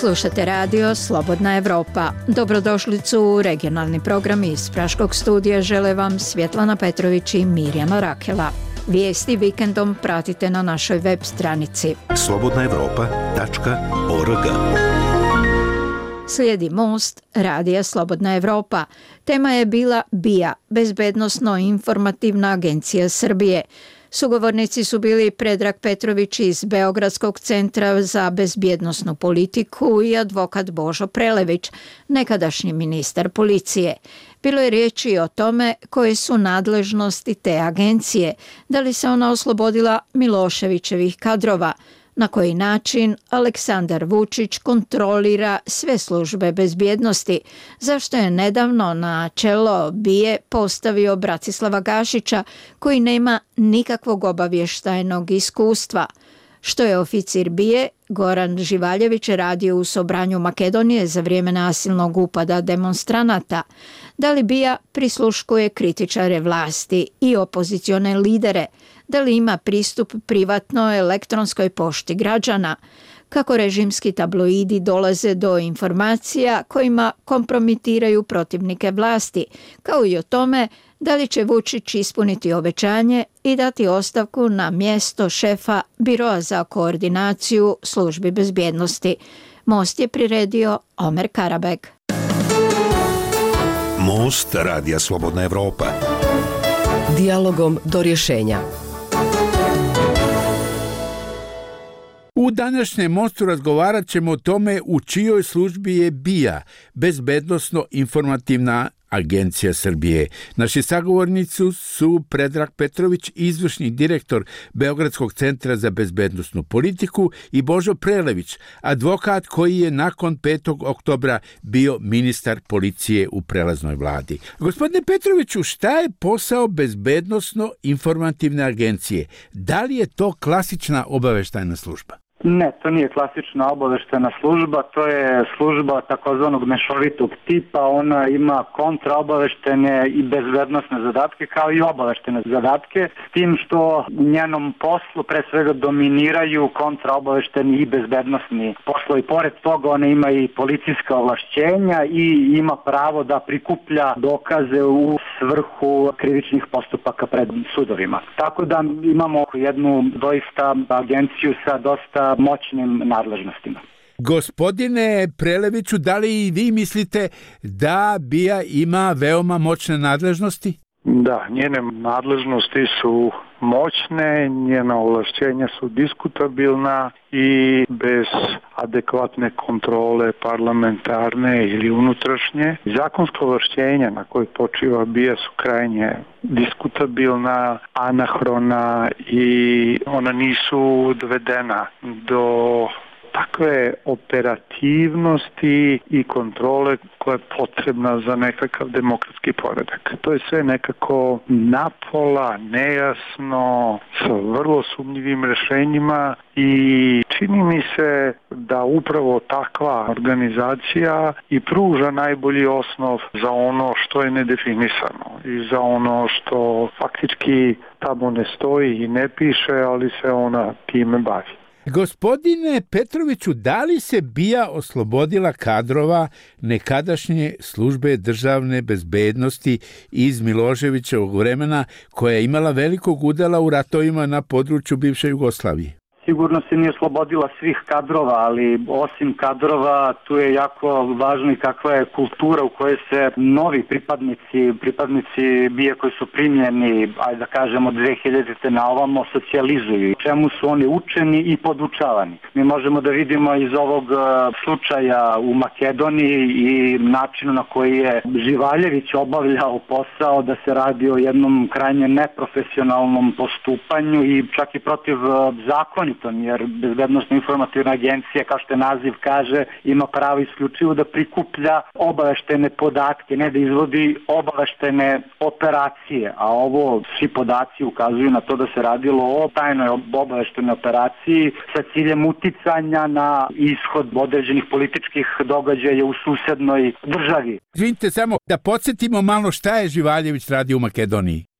Slušate radio Slobodna Evropa. Dobrodošlicu u regionalni program iz Praškog studija žele vam Svjetlana Petrović i Mirjana Rakela. Vijesti vikendom pratite na našoj web stranici slobodnaevropa.org. Slijedi Most, radija Slobodna Evropa. Tema je bila BIA, Bezbednosno-informativna agencija Srbije. Sugovornici su bili Predrag Petrović iz Beogradskog centra za bezbjednosnu politiku i advokat Božo Prelević, nekadašnji ministar policije. Bilo je riječi o tome koje su nadležnosti te agencije, da li se ona oslobodila Miloševićevih kadrova, na koji način Aleksandar Vučić kontrolira sve službe bezbjednosti, zašto je nedavno na čelo BIA postavio Bratislava Gašića, koji nema nikakvog obavještajnog iskustva, što je oficir BIA Goran Živaljević radio u Sobranju Makedonije za vrijeme nasilnog upada demonstranata, da li BIA prisluškuje kritičare vlasti i opozicione lidere, da li ima pristup privatnoj elektronskoj pošti građana, kako režimski tabloidi dolaze do informacija kojima kompromitiraju protivnike vlasti, kao i o tome da li će Vučić ispuniti obećanje i dati ostavku na mjesto šefa Biroa za koordinaciju službi bezbjednosti. Most je priredio Omer Karabeg. Most radija Slobodna Evropa. Dijalogom do rješenja. U današnjem Mostu razgovarat ćemo o tome u čijoj službi je BIA, Bezbednosno-informativna agencija Srbije. Naši sagovornici su Predrag Petrović, izvršni direktor Beogradskog centra za bezbednosnu politiku, i Božo Prelević, advokat koji je nakon 5. oktobra bio ministar policije u prelaznoj vladi. Gospodine Petroviću, šta je posao Bezbednosno-informativne agencije? Da li je to klasična obavještajna služba? Ne, to nije klasična obavještajna služba, to je služba takozvanog mešovitog tipa. Ona ima kontraobavještene i bezbednosne zadatke kao i obavještene zadatke, s tim što u njenom poslu pre svega dominiraju kontraobavješteni i bezbednosni poslovi. Pored toga ona ima i policijska ovlašćenja i ima pravo da prikuplja dokaze u svrhu krivičnih postupaka pred sudovima. Tako da imamo jednu doista agenciju sa dosta moćnim nadležnostima. Gospodine Preleviću, da li i vi mislite da BIA ima veoma moćne nadležnosti? Da, njene nadležnosti su moćne, njena ovlašćenja su diskutabilna i bez adekvatne kontrole parlamentarne ili unutrašnje. Zakonska ovlašćenja na koje počiva BIA su krajnje diskutabilna, anahrona i ona nisu dovedena do takve operativnosti i kontrole koja je potrebna za nekakav demokratski poredak. To je sve nekako napola, nejasno, sa vrlo sumnjivim rješenjima i čini mi se da upravo takva organizacija i pruža najbolji osnov za ono što je nedefinisano i za ono što faktički tamo ne stoji i ne piše, ali se ona time bavi. Gospodine Petroviću, da li se BIA oslobodila kadrova nekadašnje službe državne bezbednosti iz Miloševićevog vremena, koja je imala velikog udjela u ratovima na području bivše Jugoslavije? Sigurno se nije oslobodila svih kadrova, ali osim kadrova tu je jako važno i kakva je kultura u kojoj se novi pripadnici BIA koji su primljeni, ajde da kažemo od 2000. na ovamo, socijalizuju. Čemu su oni učeni i podučavani. Mi možemo da vidimo iz ovog slučaja u Makedoniji i načinu na koji je Živaljević obavljao posao, da se radi o jednom krajnje neprofesionalnom postupanju i čak i protiv zakona, jer Bezbednosno-informativna agencija, kao što je naziv kaže, ima pravo isključivo da prikuplja obaveštene podatke, ne da izvodi obaveštene operacije, a ovo svi podaci ukazuju na to da se radilo o tajnoj obaveštenoj operaciji sa ciljem uticanja na ishod određenih političkih događaja u susednoj državi. Izvinite, samo da podsjetimo malo šta je Živaljević radio u Makedoniji.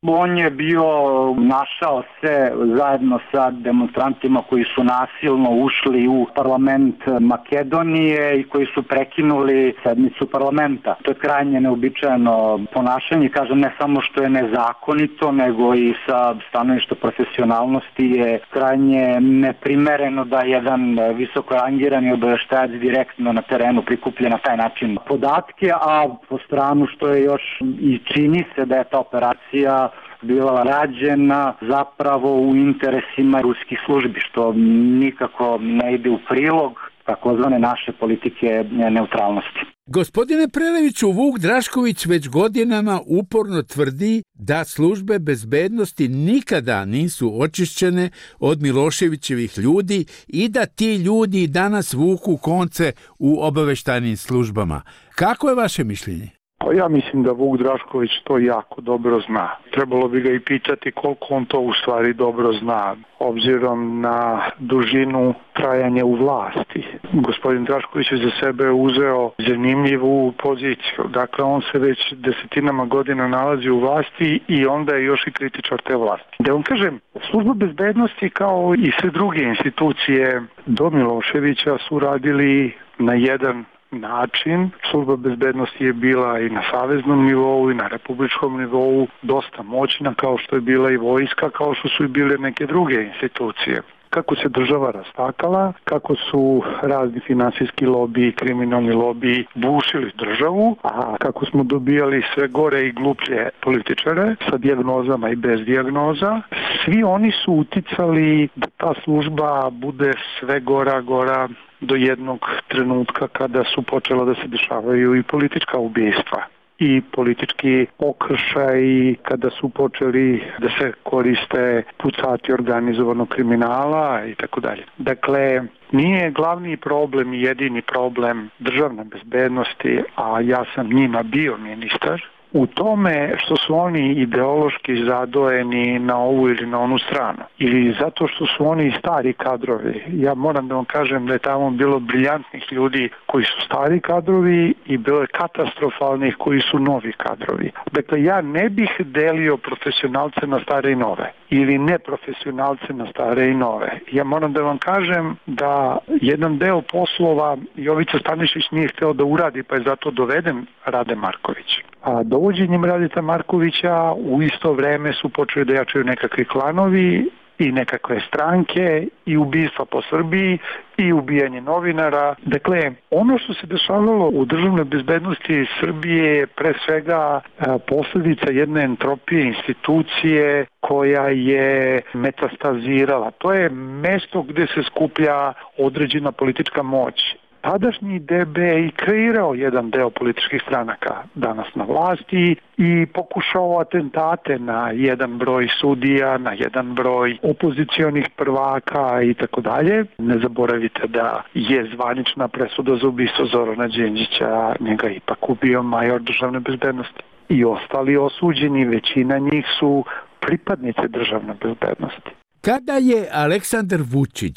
On je bio, našao se zajedno sa demonstrantima koji su nasilno ušli u parlament Makedonije i koji su prekinuli sednicu parlamenta. To je krajnje neobičajeno ponašanje, kažem, ne samo što je nezakonito, nego i sa stanovišta profesionalnosti je krajnje neprimereno da jedan visoko rangirani obaveštajac direktno na terenu prikuplja na taj način podatke, a po stranu što je još i čini se da je ta operacija bila rađena zapravo u interesima ruskih službi, što nikako ne ide u prilog takozvane naše politike neutralnosti. Gospodine Preleviću, Vuk Drašković već godinama uporno tvrdi da službe bezbednosti nikada nisu očišćene od Miloševićevih ljudi i da ti ljudi danas vuku konce u obaveštajnim službama. Kako je vaše mišljenje? Pa ja mislim da Vuk Drašković to jako dobro zna. Trebalo bi ga i pitati koliko on to u stvari dobro zna, obzirom na dužinu trajanja u vlasti. Gospodin Drašković je za sebe uzeo zanimljivu poziciju. Dakle, on se već desetinama godina nalazi u vlasti i onda je još i kritičar te vlasti. Da vam kažem, služba bezbednosti kao i sve druge institucije do Miloševića su radili na jedan način. Služba bezbednosti je bila i na saveznom nivou i na republičkom nivou dosta moćna, kao što je bila i vojska, kao što su i bile neke druge institucije. Kako se država rastakala, kako su razni finansijski lobiji i kriminalni lobiji bušili državu, a kako smo dobijali sve gore i gluplje političare sa dijagnozama i bez dijagnoza, svi oni su uticali da ta služba bude sve gora do jednog trenutka kada su počela da se dešavaju i politička ubistva i politički okršaj, kada su počeli da se koriste pucati organizovanog kriminala i tako dalje. Dakle, nije glavni problem i jedini problem državne bezbednosti, a ja sam njima bio ministar, u tome što su oni ideološki zadojeni na ovu ili na onu stranu. Ili zato što su oni stari kadrovi. Ja moram da vam kažem da je tamo bilo briljantnih ljudi koji su stari kadrovi i bilo je katastrofalnih koji su novi kadrovi. Dakle, ja ne bih delio profesionalce na stare i nove. Ili neprofesionalce na stare i nove. Ja moram da vam kažem da jedan deo poslova Jovica Stanišić nije hteo da uradi, pa je zato doveden Rade Marković. A dovođenjem Radeta Markovića u isto vreme su počeli da jačaju nekakvi klanovi i nekakve stranke i ubistva po Srbiji i ubijanje novinara. Dakle, ono što se dešavalo u državnoj bezbednosti Srbije je pre svega posljedica jedne entropije institucije koja je metastazirala. To je mesto gde se skuplja određena politička moć. Tadašnji DB je i kreirao jedan deo političkih stranaka danas na vlasti i pokušao atentate na jedan broj sudija, na jedan broj opozicionih prvaka i tako dalje. Ne zaboravite da je zvanična presuda za ubistvo Zorana Đinđića, njega ipak ubio major državne bezbednosti. I ostali osuđeni, većina njih su pripadnice državne bezbednosti. Kada je Aleksandar Vučić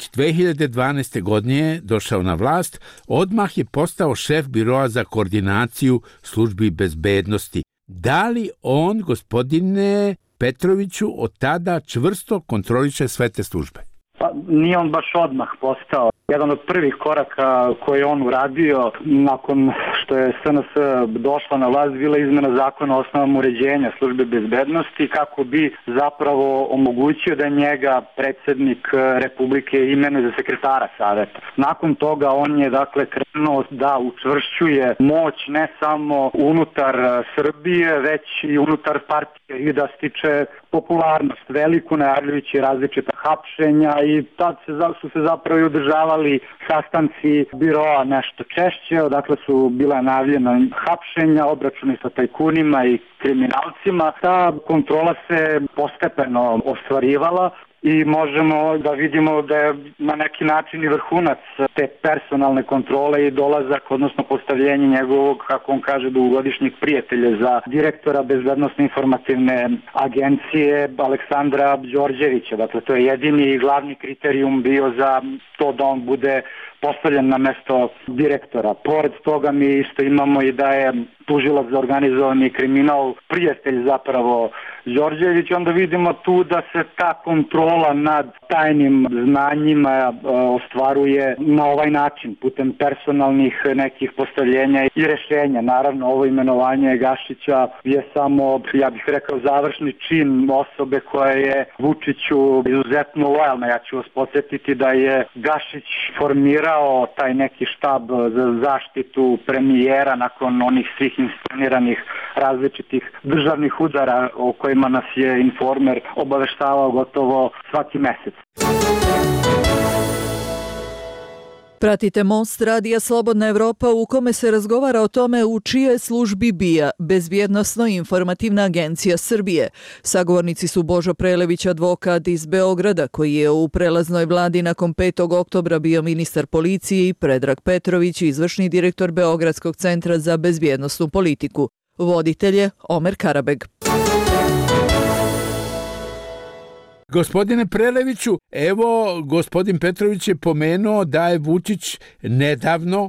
2012. godine došao na vlast, odmah je postao šef biroa za koordinaciju službi bezbednosti. Da li on, gospodine Petroviću, od tada čvrsto kontroliše sve te službe? Pa nije on baš odmah postao. Jedan od prvih koraka koje je on uradio nakon što je SNS došla na vlast bila izmena zakona o osnovama uređenja službe bezbednosti kako bi zapravo omogućio da njega predsjednik Republike imenuje za sekretara saveta. Nakon toga on je krenuo da učvršćuje moć ne samo unutar Srbije već i unutar partije i da stiče popularnost veliku najavljujući različita hapšenja i tad su se zapravo i održavali sastanci biroa nešto češće, odakle su bila najavljena hapšenja, obračuni sa tajkunima i kriminalcima. Ta kontrola se postepeno ostvarivala i možemo da vidimo da je na neki način i vrhunac te personalne kontrole i dolazak, odnosno postavljenje njegovog, kako on kaže, dugogodišnjeg prijatelja za direktora Bezbednosne informativne agencije Aleksandra Đorđevića. Dakle, to je jedini i glavni kriterijum bio za to da on bude postavljen na mesto direktora. Pored toga mi isto imamo i da je tužilac za organizovani kriminal prijatelj zapravo Đorđević, onda vidimo tu da se ta kontrola nad tajnim znanjima ostvaruje na ovaj način, putem personalnih nekih postavljenja i rešenja. Naravno, ovo imenovanje Gašića je samo, ja bih rekao, završni čin osobe koja je Vučiću izuzetno lojalna. Ja ću vas podsjetiti da je Gašić formirao taj neki štab za zaštitu premijera nakon onih svih insceniranih različitih državnih udara o kojima nas je Informer obaveštavao gotovo svaki mesec. Pratite Most radija Slobodna Evropa u kome se razgovara o tome u čijoj službi BIA, Bezbjednosno-informativna agencija Srbije. Sagovornici su Božo Prelević, advokat iz Beograda, koji je u prelaznoj vladi nakon 5. oktobra bio ministar policije, i Predrag Petrović, izvršni direktor Beogradskog centra za bezbjednosnu politiku. Voditelj je Omer Karabeg. Gospodine Preleviću, evo, gospodin Petrović je pomenuo da je Vučić nedavno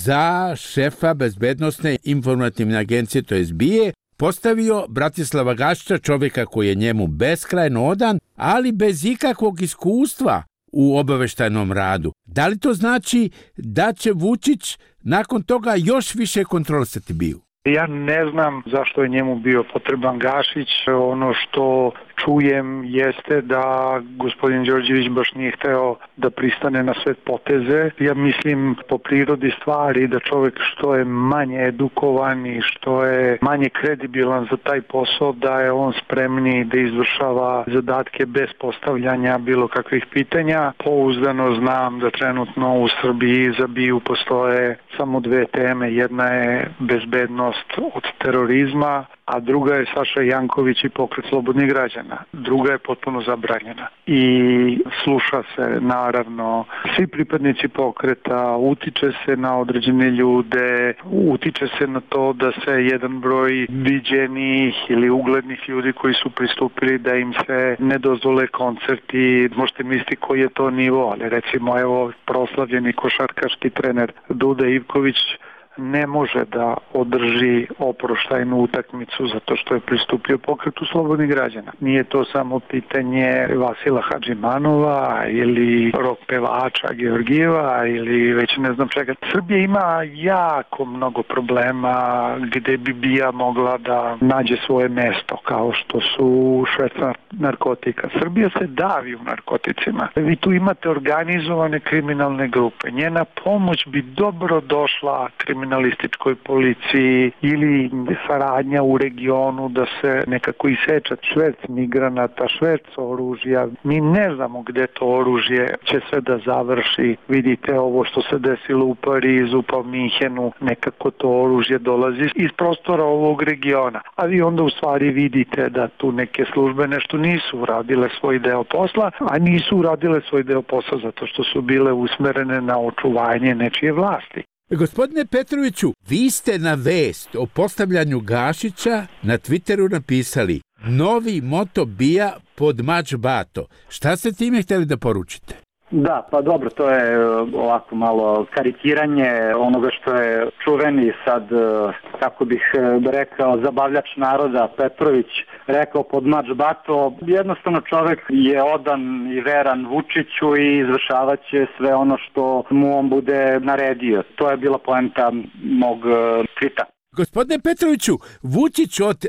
za šefa bezbednosne informativne agencije, to je BIA, postavio Bratislava Gašića, čovjeka koji je njemu beskrajno odan, ali bez ikakvog iskustva u obaveštajnom radu. Da li to znači da će Vučić nakon toga još više kontrolisati BIA? Ja ne znam zašto je njemu bio potreban Gašić. Ono što čujem jeste da gospodin Đorđević baš nije hteo da pristane na sve poteze. Ja mislim po prirodi stvari da čovjek što je manje edukovan i što je manje kredibilan za taj posao, da je on spremniji da izvršava zadatke bez postavljanja bilo kakvih pitanja. Pouzdano znam da trenutno u Srbiji za BIA postoje samo dve teme. Jedna je bezbednost od terorizma, a druga je Saša Janković i Pokret slobodnih građana. Druga je potpuno zabranjena. I sluša se, naravno, svi pripadnici pokreta, utiče se na određene ljude, utiče se na to da se jedan broj viđenih ili uglednih ljudi koji su pristupili da im se ne dozvole koncerti. Možete misliti koji je to nivo, ali recimo evo proslavljeni košarkaški trener Duda Ivković ne može da održi oproštajnu utakmicu zato što je pristupio Pokretu slobodnih građana. Nije to samo pitanje Vasila Hadžimanova ili rok pevača Georgijeva ili već ne znam čega. Srbija ima jako mnogo problema gde bi BIA mogla da nađe svoje mesto, kao što su šverca narkotika. Srbija se davi u narkoticima. Vi tu imate organizovane kriminalne grupe. Njena pomoć bi dobro došla kriminalističkoj policiji ili saradnja u regionu da se nekako iseča šverc migranata, šverc oružja. Mi ne znamo gde to oružje će sve da završi. Vidite ovo što se desilo u Parizu pa u Minhenu, nekako to oružje dolazi iz prostora ovog regiona. A vi onda u stvari vidite da tu neke službe nešto nisu uradile svoj deo posla, a nisu uradile svoj deo posla zato što su bile usmerene na očuvanje nečije vlasti. Gospodine Petroviću, vi ste na vest o postavljanju Gašića na Twitteru napisali: novi moto BIA pod mač bato. Šta ste time htjeli da poručite? Da, pa dobro, to je ovako malo karikiranje onoga što je čuveni sad, kako bih rekao, zabavljač naroda Petrović rekao pod mač bato. Jednostavno čovjek je odan i veran Vučiću i izvršavat će sve ono što mu on bude naredio. To je bila poenta mog tvita. Gospodine Petroviću, Vučić od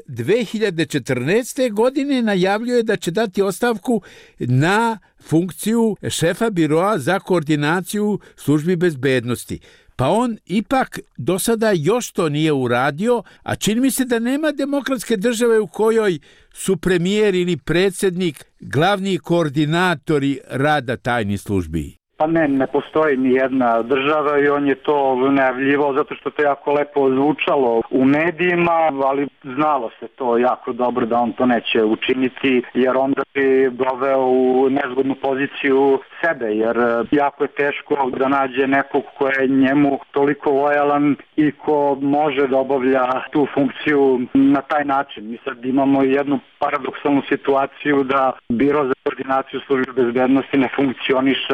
2014. godine najavljuje da će dati ostavku na funkciju šefa biroa za koordinaciju službi bezbednosti. Pa on ipak do sada još to nije uradio, a čini mi se da nema demokratske države u kojoj su premijer ili predsjednik glavni koordinatori rada tajnih službi. Pa ne postoji ni jedna država i on je to najavljivao zato što to jako lepo zvučalo u medijima, ali znalo se to jako dobro da on to neće učiniti, jer onda bi doveo u nezgodnu poziciju sebe, jer jako je teško da nađe nekog ko je njemu toliko lojalan i ko može da obavlja tu funkciju na taj način. Mi sad imamo jednu paradoksalnu situaciju da Biro za koordinaciju službe bezbednosti ne funkcioniše već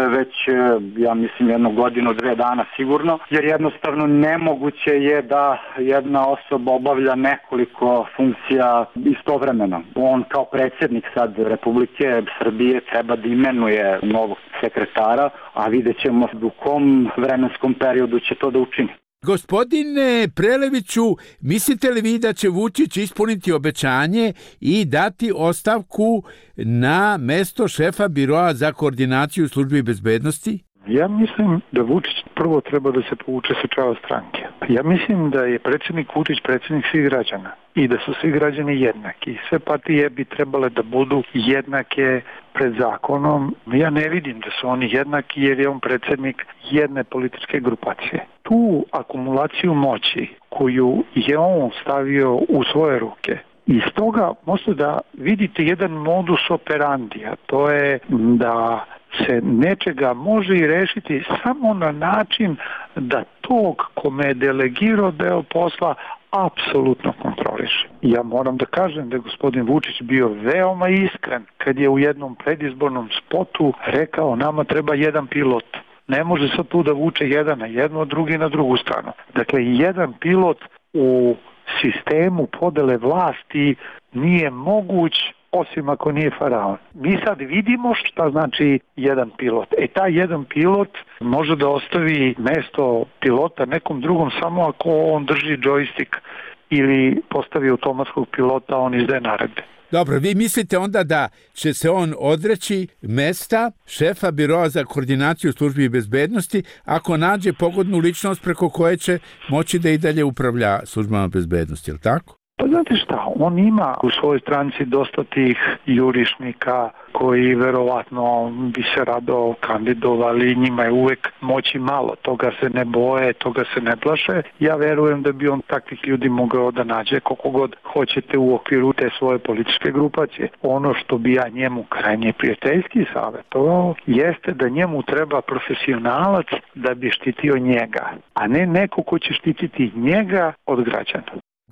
ja mislim, 1 godinu, 2 dana sigurno, jer jednostavno nemoguće je da jedna osoba obavlja nekoliko funkcija istovremeno. On kao predsjednik sad Republike Srbije treba da imenuje novog sekretara, a vidjet ćemo u kom vremenskom periodu će to da učini. Gospodine Preleviću, mislite li vi da će Vučić ispuniti obećanje i dati ostavku na mesto šefa Biroa za koordinaciju službi bezbednosti? Ja mislim da Vučić prvo treba da se povuče sa čela stranke. Ja mislim da je predsjednik Vučić predsjednik svih građana i da su svi građani jednaki. Sve partije bi trebale da budu jednake pred zakonom. Ja ne vidim da su oni jednaki jer je on predsjednik jedne političke grupacije. Tu akumulaciju moći koju je on stavio u svoje ruke, iz toga možete da vidite jedan modus operandi, a to je da se nečega može i rešiti samo na način da tog kome je delegirao deo posla apsolutno kontroliše. Ja moram da kažem da je gospodin Vučić bio veoma iskren kad je u jednom predizbornom spotu rekao nama treba jedan pilot. Ne može sad tu da vuče jedan na jednu, a drugi na drugu stranu. Dakle, jedan pilot u sistemu podele vlasti nije moguć osim ako nije faraon. Mi sad vidimo šta znači jedan pilot. Taj jedan pilot može da ostavi mesto pilota nekom drugom samo ako on drži džojstik ili postavi automatskog pilota, on izdaje naredbe. Dobro, vi mislite onda da će se on odreći mesta šefa Biroa za koordinaciju službi bezbednosti ako nađe pogodnu ličnost preko koje će moći da i dalje upravlja službama bezbednosti, je li tako? Pa znate šta, on ima u svojoj stranci dosta tih jurišnika koji verovatno bi se rado kandidovali, njima je uvek moći malo, toga se ne boje, toga se ne plaše. Ja verujem da bi on takvih ljudi mogao da nađe koliko god hoćete u okviru te svoje političke grupacije. Ono što bi ja njemu krajnje prijateljski savjetovao jeste da njemu treba profesionalac da bi štitio njega, a ne neko ko će štititi njega od građana.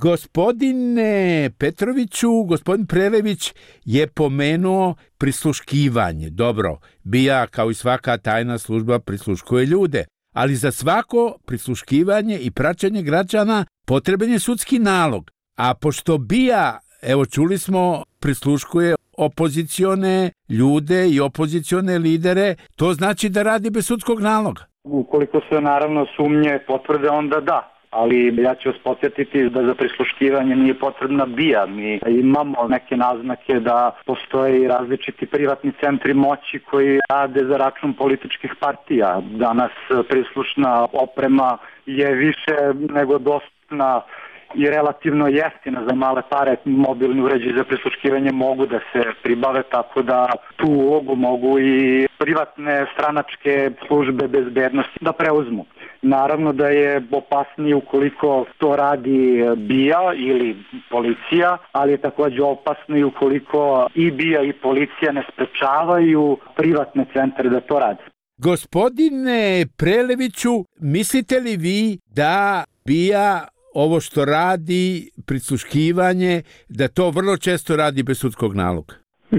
Gospodine Petroviću, gospodin Prelević je pomenuo prisluškivanje. Dobro, BIA kao i svaka tajna služba prisluškuje ljude, ali za svako prisluškivanje i praćenje građana potreban je sudski nalog. A pošto BIA, evo čuli smo, prisluškuje opozicione ljude i opozicione lidere, to znači da radi bez sudskog naloga. Ukoliko se naravno sumnje potvrde, onda da. Ali ja ću vas podsjetiti da za prisluškivanje nije potrebna BIA. Mi imamo neke naznake da postoje i različiti privatni centri moći koji rade za račun političkih partija. Danas prislušna oprema je više nego dostupna i relativno jeftina za male pare. Mobilni uređaji za prisluškivanje mogu da se pribave, tako da tu ulogu mogu i privatne stranačke službe bezbednosti da preuzmu. Naravno da je opasnije ukoliko to radi BIA ili policija, ali je također opasno i ukoliko i BIA i policija ne sprečavaju privatne centre da to rade. Gospodine Preleviću, mislite li vi da BIA ovo što radi, prisluškivanje, da to vrlo često radi bez sudskog naloga?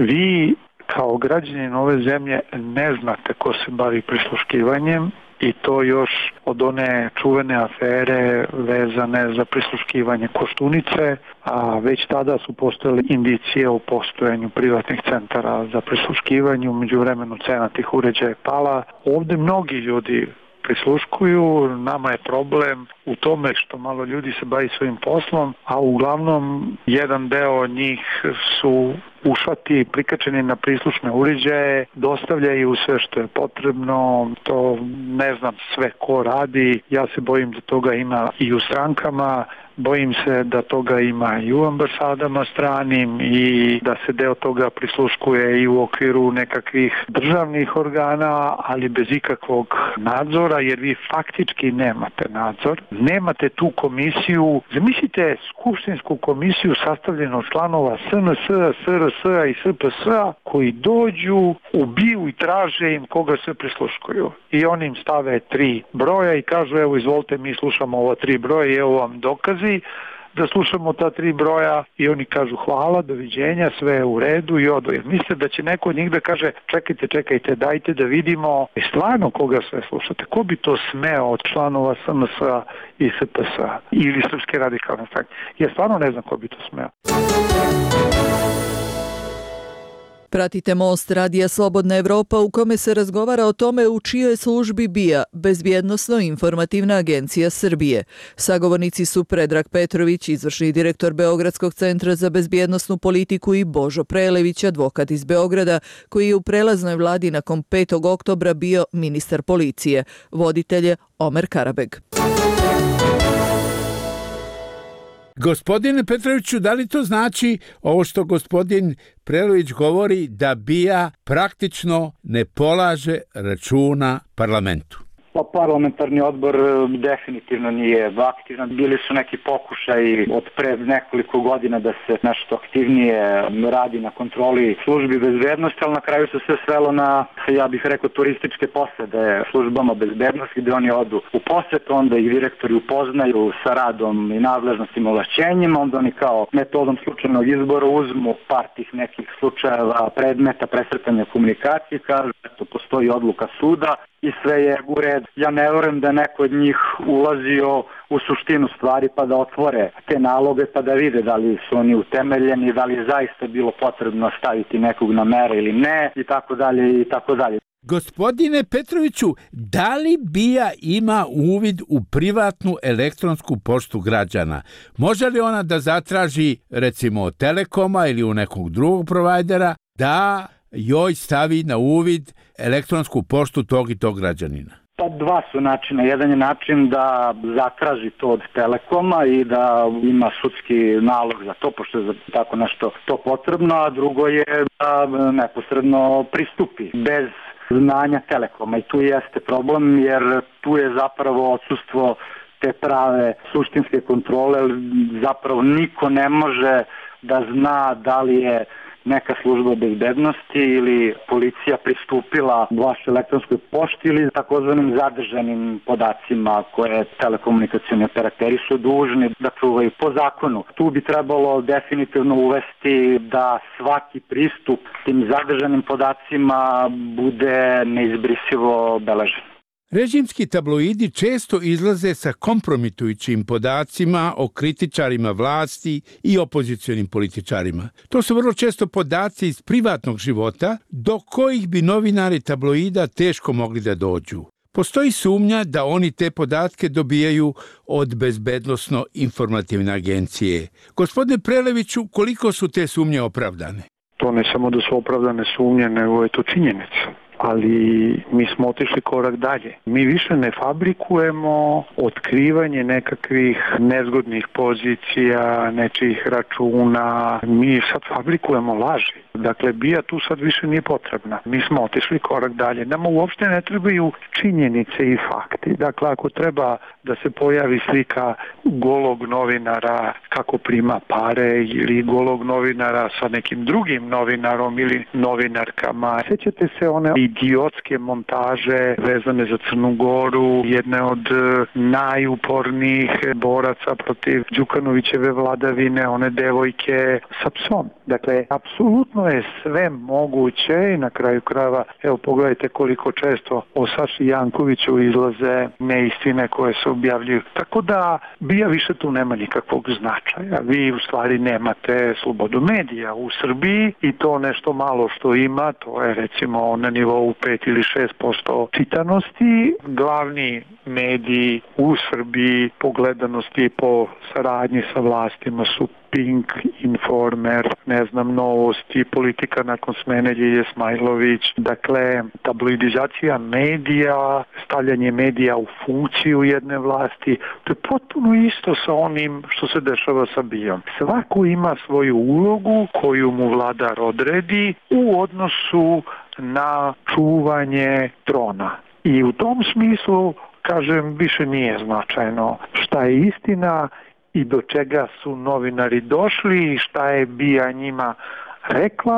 Vi kao građanin ove zemlje ne znate ko se bavi prisluškivanjem i to još od one čuvene afere vezane za prisluškivanje Koštunice, a već tada su postojale indicije o postojanju privatnih centara za prisluškivanje, u međuvremenu cena tih uređaja je pala. Ovdje mnogi ljudi prisluškuju, nama je problem u tome što malo ljudi se bavi svojim poslom, a uglavnom jedan deo njih su ušati, prikačeni na prislušne uređaje, dostavljaju sve što je potrebno, to ne znam sve ko radi, ja se bojim da toga ima i u strankama, bojim se da toga ima i u ambasadama stranim i da se deo toga prisluškuje i u okviru nekakvih državnih organa, ali bez ikakvog nadzora, jer vi faktički nemate nadzor. Nemate tu komisiju, zamislite skupštinsku komisiju sastavljenu od članova SNS, SRS-a i SPS-a koji dođu, ubiju i traže im koga se prisluškuju. I oni im stave 3 broja i kažu evo izvolite mi slušamo ova 3 broja i evo vam dokazi. da slušamo ta 3 broja i oni kažu hvala, doviđenja, sve je u redu i odu. Jer misle da će neko od njih da kaže čekajte, dajte da vidimo stvarno koga sve slušate. Ko bi to smeo od članova SNS-a i SPS-a ili Srpske radikalne stranke? Ja stvarno ne znam ko bi to smeo. Pratite Most radija Slobodna Evropa u kome se razgovara o tome u čijoj službi BIA, Bezbjednosno-informativna agencija Srbije. Sagovornici su Predrag Petrović, izvršni direktor Beogradskog centra za bezbjednosnu politiku i Božo Prelević, advokat iz Beograda, koji je u prelaznoj vladi nakon 5. oktobra bio ministar policije. Voditelj je Omer Karabeg. Gospodine Petroviću, da li to znači ovo što gospodin Prelević govori da BIA praktično ne polaže računa parlamentu? Pa parlamentarni odbor definitivno nije aktivan. Bili su neki pokušaji od pre nekoliko godina da se nešto aktivnije radi na kontroli službi bezbednosti, ali na kraju se sve svelo na, ja bih rekao, turističke posete službama bezbednosti, gde oni odu u posetu, onda ih direktori upoznaju sa radom i nadležnostima, ovlašćenjima, onda oni kao metodom slučajnog izbora uzmu par tih nekih slučajeva predmeta presretanja komunikacije, kažu da postoji odluka suda i sve je u redu. Ja ne verujem da neko od njih ulazio u suštinu stvari pa da otvore te naloge pa da vide da li su oni utemeljeni, da li je zaista bilo potrebno staviti nekog na mere ili ne i tako dalje i tako dalje. Gospodine Petroviću, da li BIA ima uvid u privatnu elektronsku poštu građana? Može li ona da zatraži, recimo od Telekoma ili u nekog drugog provajdera, da joj stavi na uvid elektronsku poštu tog i tog građanina? Pa 2 su načina. Jedan je način da zatraži to od Telekoma i da ima sudski nalog za to, pošto je za tako nešto to potrebno, a drugo je da neposredno pristupi bez znanja Telekoma. I tu jeste problem, jer tu je zapravo odsustvo te prave suštinske kontrole. Zapravo niko ne može da zna da li je neka služba bezbednosti ili policija pristupila vašoj elektronskoj pošti ili takozvanim zadržanim podacima koje telekomunikacioni operateri su dužni da čuvaju po zakonu. Tu bi trebalo definitivno uvesti da svaki pristup tim zadržanim podacima bude neizbrisivo beležen. Režimski tabloidi često izlaze sa kompromitujućim podacima o kritičarima vlasti i opozicionim političarima. To su vrlo često podaci iz privatnog života do kojih bi novinari tabloida teško mogli da dođu. Postoji sumnja da oni te podatke dobijaju od Bezbednosno-informativne agencije. Gospodine Preleviću, koliko su te sumnje opravdane? To ne samo da su opravdane sumnje, nego je to činjenica. Ali mi smo otišli korak dalje. Mi više ne fabrikujemo otkrivanje nekakvih nezgodnih pozicija, nečijih računa. Mi sad fabrikujemo laži. Dakle, BIA tu sad više nije potrebna. Mi smo otišli korak dalje. Nama uopšte ne trebaju činjenice i fakti. Dakle, ako treba da se pojavi slika golog novinara kako prima pare ili golog novinara sa nekim drugim novinarom ili novinarkama. Sjećate se one idiotske montaže vezane za Crnu Goru, jedne od najupornijih boraca protiv Đukanovićeve vladavine, one devojke sa psom. Dakle, apsolutno je sve moguće i na kraju krajeva, evo pogledajte koliko često o Saši Jankoviću izlaze neistine koje se objavljuju. Tako da BIA više tu nema nikakvog značaja. Vi u stvari nemate slobodu medija u Srbiji i to nešto malo što ima, to je recimo na nivou 5 ili 6% čitanosti. Glavni mediji u Srbiji po gledanosti i po saradnji sa vlastima su Pink, Informer, ne znam, Novosti, Politika nakon smene Ljilje Smajlović. Dakle, tabloidizacija medija, stavljanje medija u funkciju jedne vlasti, to je potpuno isto sa onim što se dešava sa BIA-om. Svako ima svoju ulogu koju mu vladar odredi u odnosu na čuvanje trona. I u tom smislu, kažem, više nije značajno šta je istina i do čega su novinari došli i šta je BIA njima rekla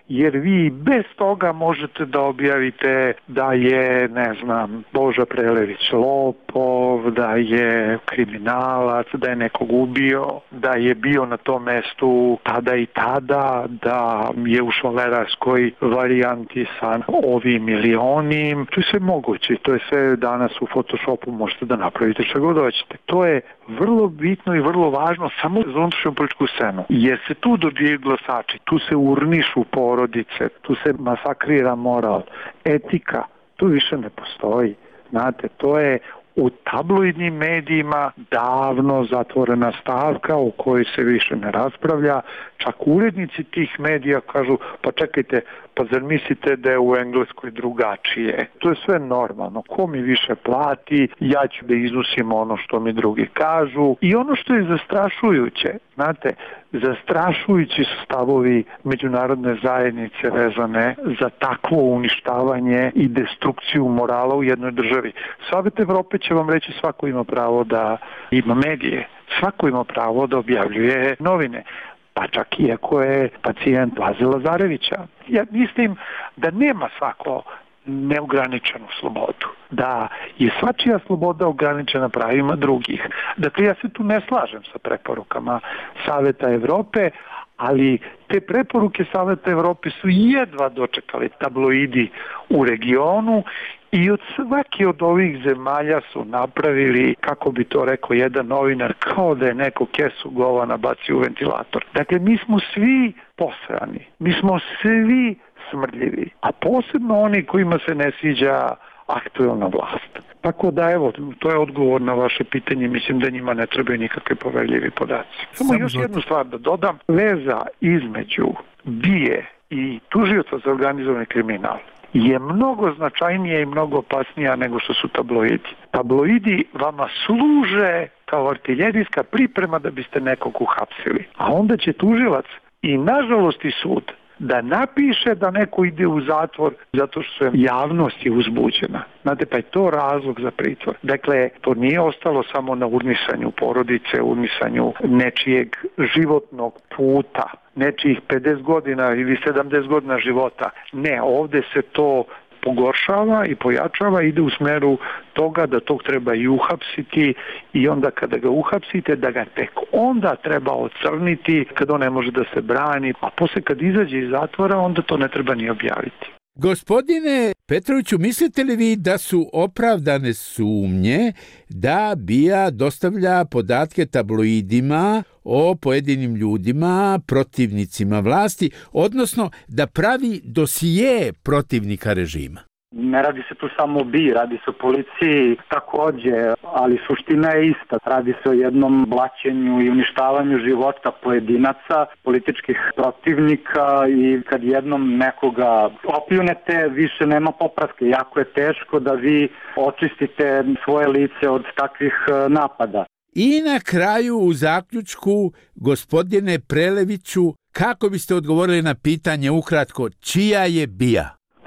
jer vi bez toga možete da objavite da je, ne znam, Božo Prelević lopov, da je kriminalac, da je nekog ubio, da je bio na tom mestu tada i tada, da je u švalerarskoj varijanti sa ovim ili onim. To je sve moguće, to je sve danas u Photoshopu možete da napravite što god hoćete. To je vrlo bitno i vrlo važno samo za unutrašnju političku scenu, jer se tu dobijaju glasači, tu se urnišu porodice, tu se masakrira moral, etika, tu više ne postoji. Znate, to je u tabloidnim medijima davno zatvorena stavka o kojoj se više ne raspravlja. Čak urednici tih medija kažu, pa čekajte, pa zar mislite da je u Engleskoj drugačije? To je sve normalno. Ko mi više plati, ja ću da iznosim ono što mi drugi kažu. I ono što je zastrašujuće, znate, zastrašujući su stavovi međunarodne zajednice vezane za takvo uništavanje i destrukciju morala u jednoj državi. Savet Evrope će vam reći svako ima pravo da ima medije, svako ima pravo da objavljuje novine, pa čak i ako je pacijent Laze Lazarevića. Ja mislim da nema svako neograničenu slobodu, da je svačija sloboda ograničena pravima drugih. Dakle, ja se tu ne slažem sa preporukama Saveta Evrope, ali te preporuke Saveta Evrope su jedva dočekali tabloidi u regionu i od svake od ovih zemalja su napravili, kako bi to rekao jedan novinar, kao da je neko kesu govana bacio u ventilator. Dakle, mi smo svi posrani, mi smo svi smrdljivi, a posebno oni kojima se ne sviđa aktuelna vlast. Tako da, evo, to je odgovor na vaše pitanje, mislim da njima ne trebaju nikakve poverljivi podaci. Samo još jednu stvar da dodam, veza između BIA i tužioca za organizovani kriminal je mnogo značajnija i mnogo opasnija nego što su tabloidi. Tabloidi vama služe kao artiljerijska priprema da biste nekog uhapsili, a onda će tužilac i nažalost i sud da napiše da neko ide u zatvor zato što je javnost je uzbuđena. Znate, pa je to razlog za pritvor. Dakle, to nije ostalo samo na urnisanju porodice, urnisanju nečijeg životnog puta, nečijih 50 godina ili 70 godina života. Ne, ovde se to pogoršava i pojačava, ide u smeru toga da tog treba i uhapsiti i onda kada ga uhapsite da ga tek onda treba ocrniti kad on ne može da se brani, a posle kad izađe iz zatvora onda to ne treba ni objaviti. Gospodine Petroviću, mislite li vi da su opravdane sumnje da BIA dostavlja podatke tabloidima o pojedinim ljudima, protivnicima vlasti, odnosno da pravi dosije protivnika režima? Ne radi se tu samo o BIA, radi se o policiji takođe, ali suština je ista. Radi se o jednom blaćenju i uništavanju života pojedinaca, političkih protivnika i kad jednom nekoga opljunete, više nema popravke. Jako je teško da vi očistite svoje lice od takvih napada. I na kraju u zaključku, gospodine Preleviću, kako biste odgovorili na pitanje ukratko, čija je BIA?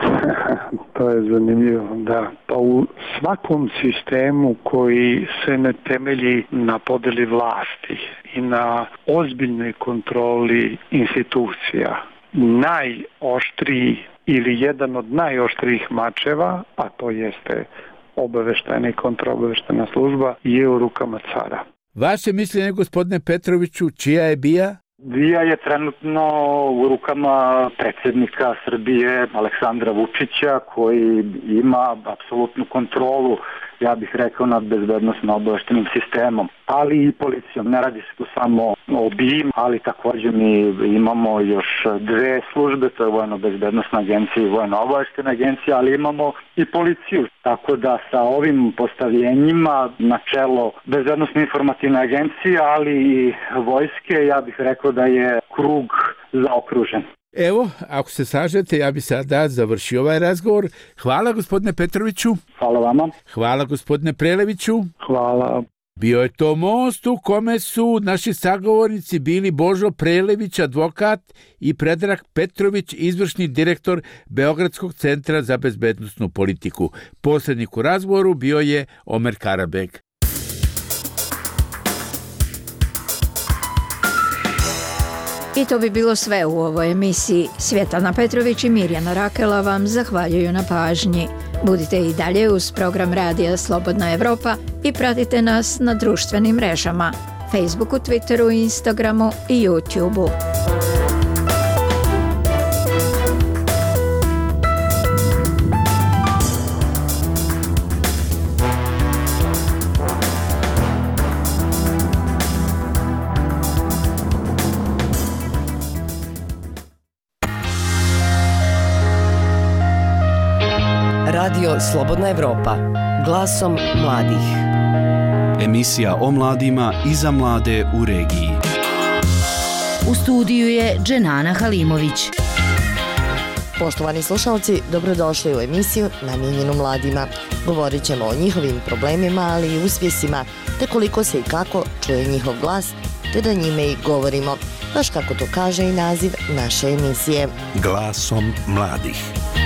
To je zanimljivo, da. Pa u svakom sistemu koji se ne temelji na podeli vlasti i na ozbiljnoj kontroli institucija, najoštriji ili jedan od najoštrijih mačeva, a to jeste obaveštajna i kontraobaveštajna služba, je u rukama cara. Vaše mišljenje, gospodine Petroviću, čija je BIA? BIA je trenutno u rukama predsjednika Srbije Aleksandra Vučića, koji ima apsolutnu kontrolu, ja bih rekao, nad bezbednosno-obaveštajnim sistemom, ali i policijom. Ne radi se tu samo o BIA, ali također mi imamo još dve službe, to je Vojno-bezbednosna agencija i Vojno-obaveštajna agencija, ali imamo i policiju. Tako da sa ovim postavljenjima na čelo Bezbednosno-informativne agencije, ali i vojske, ja bih rekao da je krug zaokružen. Evo, ako se slažete, ja bih sada završio ovaj razgovor. Hvala, gospodine Petroviću. Hvala vama. Hvala, gospodine Preleviću. Hvala. Bio je to most u kome su naši sagovornici bili Božo Prelević, advokat, i Predrag Petrović, izvršni direktor Beogradskog centra za bezbednosnu politiku. Posrednik u razgovoru bio je Omer Karabeg. I to bi bilo sve u ovoj emisiji. Svjetlana Petrović i Mirjana Rakela vam zahvaljuju na pažnji. Budite i dalje uz program Radija Slobodna Evropa i pratite nas na društvenim mrežama, Facebooku, Twitteru, Instagramu i YouTubeu. Radio Slobodna Evropa, glasom mladih. Emisija o mladima i za mlade u regiji. U studiju je Dženana Halimović. Poštovani slušalci, dobrodošli u emisiju namijenjenu mladima. Govorit ćemo o njihovim problemima, ali i uspjesima, te koliko se i kako čuje njihov glas, te da njime i govorimo, baš kako to kaže i naziv naše emisije. Glasom mladih.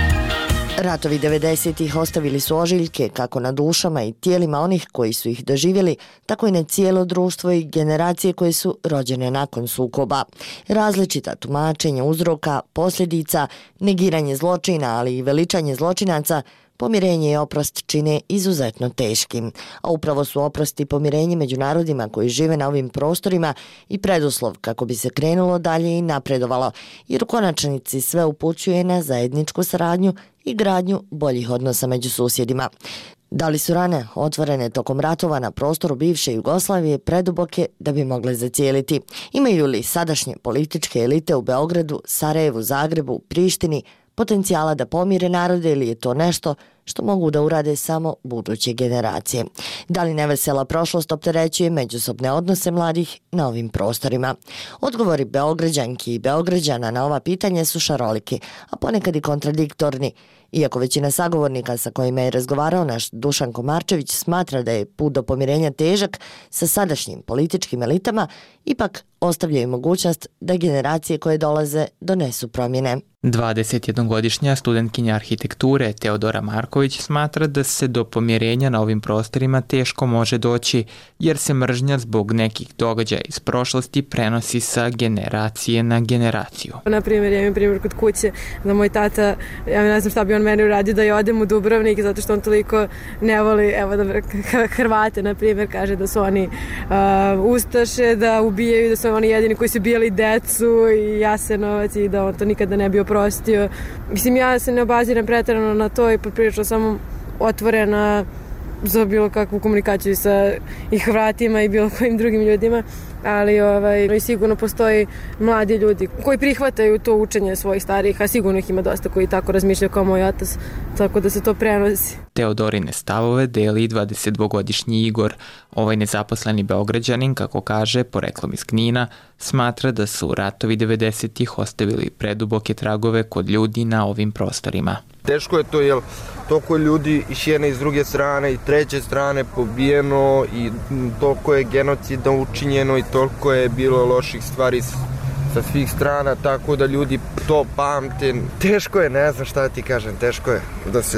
Ratovi 90-ih ostavili su ožiljke kako na dušama i tijelima onih koji su ih doživjeli, tako i na cijelo društvo i generacije koje su rođene nakon sukoba. Različita tumačenja uzroka, posljedica, negiranje zločina, ali i veličanje zločinaca, pomirenje i oprost čine izuzetno teškim. A upravo su oprost i pomirenje među narodima koji žive na ovim prostorima i preduslov kako bi se krenulo dalje i napredovalo, jer u konačnici sve upućuje na zajedničku saradnju i gradnju boljih odnosa među susjedima. Da li su rane otvorene tokom ratova na prostoru bivše Jugoslavije preduboke da bi mogle zacijeliti? Imaju li sadašnje političke elite u Beogradu, Sarajevu, Zagrebu, Prištini potencijala da pomire narode ili je to nešto što mogu da urade samo buduće generacije? Da li nevesela prošlost opterećuje međusobne odnose mladih na ovim prostorima? Odgovori Beograđanki i Beograđana na ova pitanja su šaroliki, a ponekad i kontradiktorni. Iako većina sagovornika sa kojima je razgovarao naš Dušan Komarčević smatra da je put do pomirenja težak sa sadašnjim političkim elitama, ipak ostavljaju mogućnost da generacije koje dolaze donesu promjene. 21-godišnja studentkinja arhitekture Teodora Marković smatra da se do pomirenja na ovim prostorima teško može doći, jer se mržnja zbog nekih događaja iz prošlosti prenosi sa generacije na generaciju. Na primjer, ja imam primjer kod kuće da moj tata, ja ne znam šta bi on meni uradio da ja odem u Dubrovnik zato što on toliko ne voli, evo da Hrvate, na primjer, kaže da su oni ustaše, da ubijaju, da su oni jedini koji su bijeli decu i Jasenovac i da on to nikada ne bi oprostio. Mislim, ja se ne obaziram pretjerano na to i poprilično sam otvorena za bilo kakvu komunikaciju sa i Hrvatima i bilo kojim drugim ljudima, ali sigurno postoji mladi ljudi koji prihvataju to učenje svojih starijih, a sigurno ih ima dosta koji tako razmišljaju kao moj otac, tako da se to prenosi. Teodorine stavove deli 22-godišnji Igor. Ovaj nezaposleni Beograđanin, kako kaže, poreklom iz Knina, smatra da su ratovi 90-ih ostavili preduboke tragove kod ljudi na ovim prostorima. Teško je to, jer toliko ljudi iz jedne i s druge strane i treće strane pobijeno i toliko je genocida učinjeno i toliko je bilo loših stvari sa svih strana, tako da ljudi to pamte. Teško je, ne znam šta ti kažem, teško je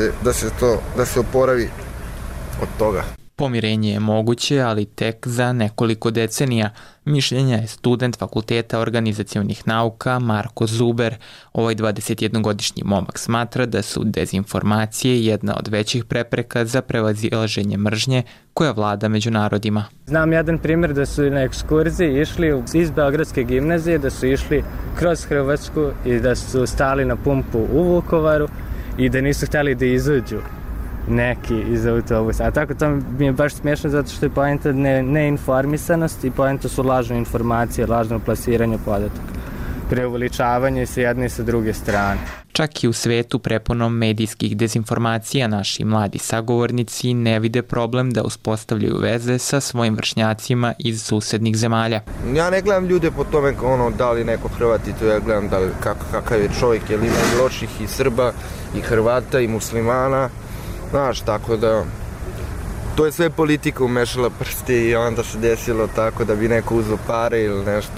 da se oporavi od toga. Pomirenje je moguće, ali tek za nekoliko decenija. Mišljenja je student Fakulteta organizacionih nauka Marko Zuber. Ovaj 21-godišnji momak smatra da su dezinformacije jedna od većih prepreka za prevazilaženje mržnje koja vlada među narodima. Znam jedan primjer da su na ekskurziji išli iz Beogradske gimnazije, da su išli kroz Hrvatsku i da su stali na pumpu u Vukovaru i da nisu htjeli da izađu neki iz autobusa. A tako to mi je baš smiješno zato što je poenta neinformisanost i poenta su lažne informacije, lažno plasiranje podataka, preuveličavanje s jedne i sa druge strane. Čak i u svetu prepunom medijskih dezinformacija naši mladi sagovornici ne vide problem da uspostavljaju veze sa svojim vršnjacima iz susednih zemalja. Ja ne gledam ljude po tome da li neko Hrvat i to ja gledam da li kakav je čovjek, jer ima i loših i Srba i Hrvata i muslimana. Znaš, tako da to je sve politika umešala prsti i onda se desilo tako da bi neko uzeo pare ili nešto.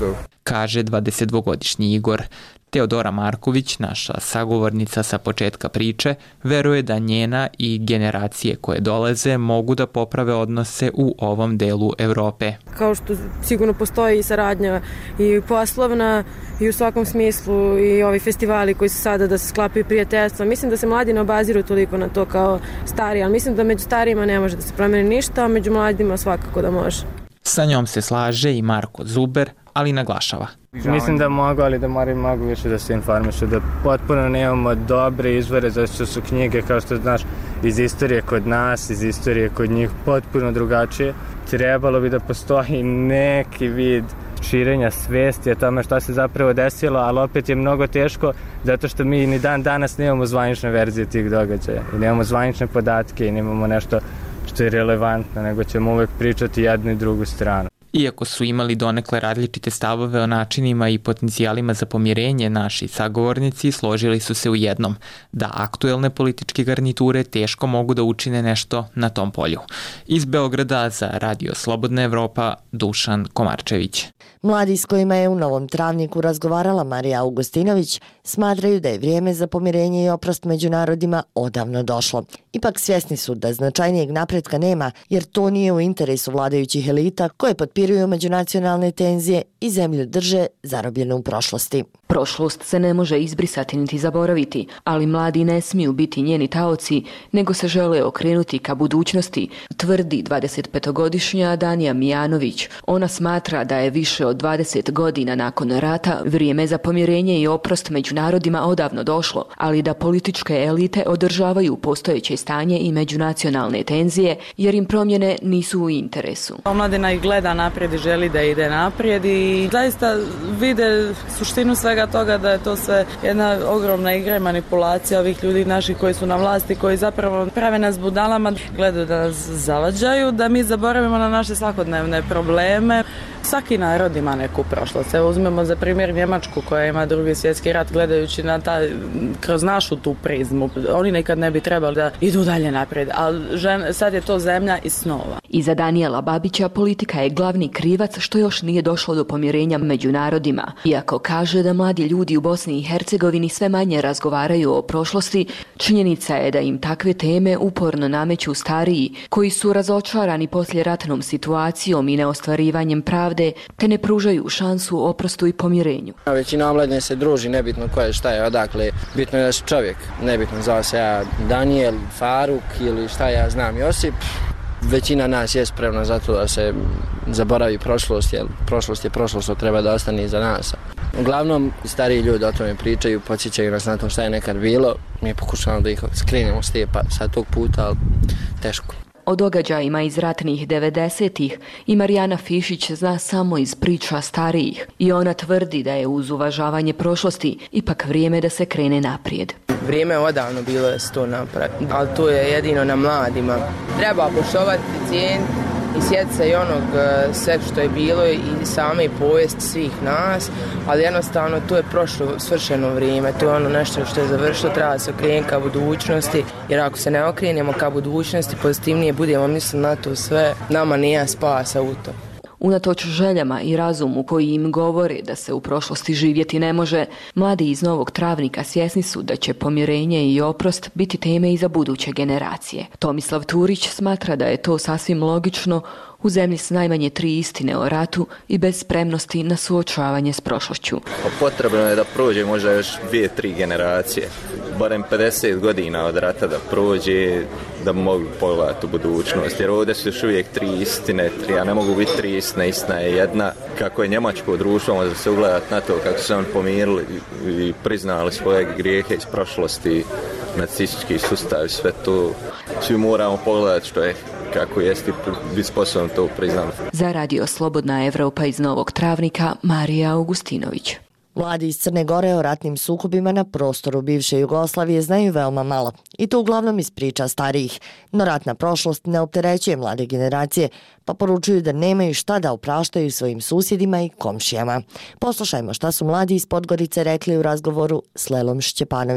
kaže 22-godišnji Igor. Teodora Marković, naša sagovornica sa početka priče, veruje da njena i generacije koje dolaze mogu da poprave odnose u ovom delu Evrope. Kao što sigurno postoji i saradnja i poslovna i u svakom smislu i ovi festivali koji su sada da se sklapaju prijateljstva. Mislim da se mladi ne obaziru toliko na to kao stari, ali mislim da među starijima ne može da se promeni ništa, a među mladima svakako da može. Sa njom se slaže i Marko Zuber, ali naglašava. Mislim da mogu, ali da mogu više da se informišu, da potpuno nemamo dobre izvore, zato su knjige, kao što znaš, iz istorije kod nas, iz istorije kod njih potpuno drugačije. Trebalo bi da postoji neki vid širenja svesti o tome šta se zapravo desilo, ali opet je mnogo teško zato što mi ni dan danas nemamo zvanične verzije tih događaja i nemamo zvanične podatke i nemamo nešto što je relevantno, nego ćemo uvek pričati jednu i drugu stranu. Iako su imali donekle različite stavove o načinima i potencijalima za pomirenje, naši sagovornici složili su se u jednom, da aktuelne političke garniture teško mogu da učine nešto na tom polju. Iz Beograda za Radio Slobodna Evropa, Dušan Komarčević. Mladi s kojima je u Novom Travniku razgovarala Marija Augustinović smatraju da je vrijeme za pomirenje i oprost među narodima odavno došlo. Ipak svjesni su da značajnijeg napretka nema, jer to nije u interesu vladajućih elita koje potpiruju međunacionalne tenzije i zemlju drže zarobljenu u prošlosti. Prošlost se ne može izbrisati niti zaboraviti, ali mladi ne smiju biti njeni taoci, nego se žele okrenuti ka budućnosti, tvrdi 25-godišnja Danija Mijanović. Ona smatra da je više od 20 godina nakon rata vrijeme za pomirenje i oprost među narodima odavno došlo, ali da političke elite održavaju postojeće stanje i međunacionalne tenzije, jer im promjene nisu u interesu. Omladina i gleda naprijed i želi da ide naprijed i zaista vide suštinu svega toga, da je to sve jedna ogromna igra i manipulacija ovih ljudi naših koji su na vlasti, koji zapravo prave nas budalama, gledaju da nas zavađaju, da mi zaboravimo na naše svakodnevne probleme. Svaki narod ima neku prošlost. Evo uzmemo za primjer Njemačku koja ima Drugi svjetski rat, gledajući na kroz našu tu prizmu. Oni nikad ne bi trebali da idu dalje naprijed, ali sad je to zemlja iz snova. I za Danijela Babića politika je glavni krivac što još nije došlo do pomirenja među narodima. Iako kaže da mladi ljudi u Bosni i Hercegovini sve manje razgovaraju o prošlosti, činjenica je da im takve teme uporno nameću stariji, koji su razočarani posljeratnom situacijom i neostvarivanjem pravde, te ne pružaju šansu oprostu i pomirenju. Većina omladine se druži, nebitno ko je, šta je, odakle, bitno je da su čovjek, nebitno zvao se ja Daniel, Faruk ili šta ja znam, Josip. Većina nas je spremna za to da se zaboravi prošlost, jer prošlost je prošlost, što treba da ostane iza nas. Uglavnom, stariji ljudi o tome pričaju, podsjećaju nas na to šta je nekad bilo. Mi pokušavamo da ih skrenemo s te sa tog puta, ali teško. O događajima iz ratnih 90-ih i Marijana Fišić zna samo iz priča starijih i ona tvrdi da je uz uvažavanje prošlosti ipak vrijeme da se krene naprijed. Vrijeme je odavno bilo da se to napravi, ali to je jedino na mladima. Treba poštovati, cijeniti i sjetiti se i onog sve što je bilo i same povijest svih nas, ali jednostavno to je prošlo svršeno vrijeme, to je ono nešto što je završilo, treba se okrenuti ka budućnosti, jer ako se ne okrenemo ka budućnosti, pozitivnije budemo misliti na to sve, nama nije spasa u to. Unatoč željama i razumu koji im govore da se u prošlosti živjeti ne može, mladi iz Novog Travnika svjesni su da će pomirenje i oprost biti teme i za buduće generacije. Tomislav Turić smatra da je to sasvim logično u zemlji s najmanje 3 istine o ratu i bez spremnosti na suočavanje s prošlošću. Potrebno je da prođe možda još 2-3 generacije, barem 50 godina od rata da prođe, da mogu pogledati u budućnost, jer ovdje su još uvijek 3 istine, a ne mogu biti 3 istine, istina je jedna. Kako je njemačko društvo, može se ugledati na to kako su se oni pomirili i priznali svoje grijehe iz prošlosti, nacistički sustav, sve to. Svi moramo pogledati što je, kako jeste, biti sposobno to priznati. Za Radio Slobodna Evropa iz Novog Travnika, Marija Augustinović. Mladi iz Crne Gore o ratnim sukobima na prostoru bivše Jugoslavije znaju veoma malo, i to uglavnom iz priča starijih, no ratna prošlost ne opterećuje mlade generacije, pa poručuju da nemaju šta da opraštaju svojim susjedima i komšijama. Poslušajmo šta su mladi iz Podgorice rekli u razgovoru s Lelom Šćepanović.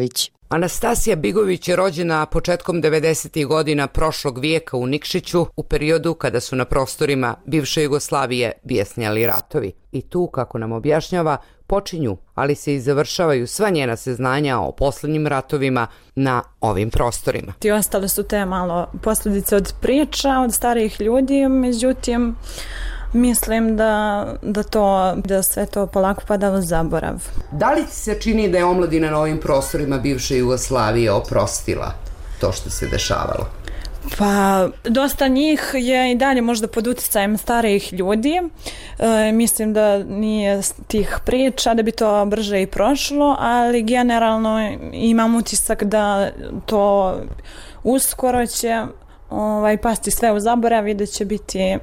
Anastasija Bigović je rođena početkom 90. godina prošlog vijeka u Nikšiću u periodu kada su na prostorima bivše Jugoslavije bijesnjali ratovi. I tu, kako nam objašnjava, počinju, ali se i završavaju sva njena saznanja o posljednjim ratovima na ovim prostorima. I ostale su te malo posljedice od priča, od starijih ljudi, međutim, mislim da sve to polako pada u zaborav. Da li ti se čini da je omladina na ovim prostorima bivše Jugoslavije oprostila to što se dešavalo? Pa, dosta njih je i dalje možda pod utjecajem starijih ljudi. Mislim da nije tih priča, da bi to brže i prošlo, ali generalno imam utisak da to uskoro će pasti sve u zaborav i da će biti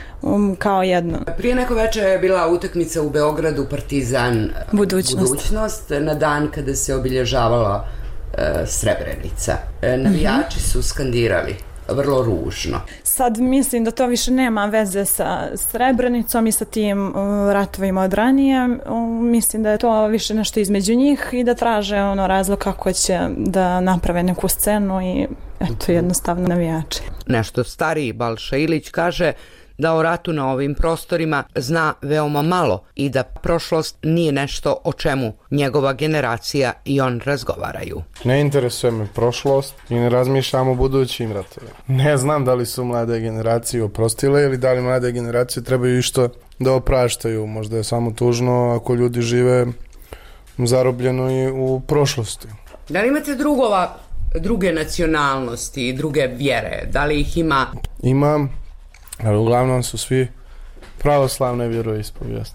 kao jedno. Prije neko večer je bila utakmica u Beogradu Partizan Budućnost na dan kada se obilježavala Srebrenica. Navijači su skandirali vrlo ružno. Sad mislim da to više nema veze sa Srebrenicom i sa tim ratovima od ranije. Mislim da je to više nešto između njih i da traže razlog kako će da naprave neku scenu i eto jednostavno navijači. Nešto stariji Balša Ilić kaže da o ratu na ovim prostorima zna veoma malo i da prošlost nije nešto o čemu njegova generacija i on razgovaraju. Ne interesuje me prošlost i ne razmišljam o budućim ratovima. Ne znam da li su mlade generacije oprostile ili da li mlade generacije trebaju išto da opraštaju. Možda je samo tužno ako ljudi žive zarobljeno i u prošlosti. Da li imate druge nacionalnosti i druge vjere? Da li ih ima? Imam. Ali uglavnom su svi pravoslavne vjeroispovijesti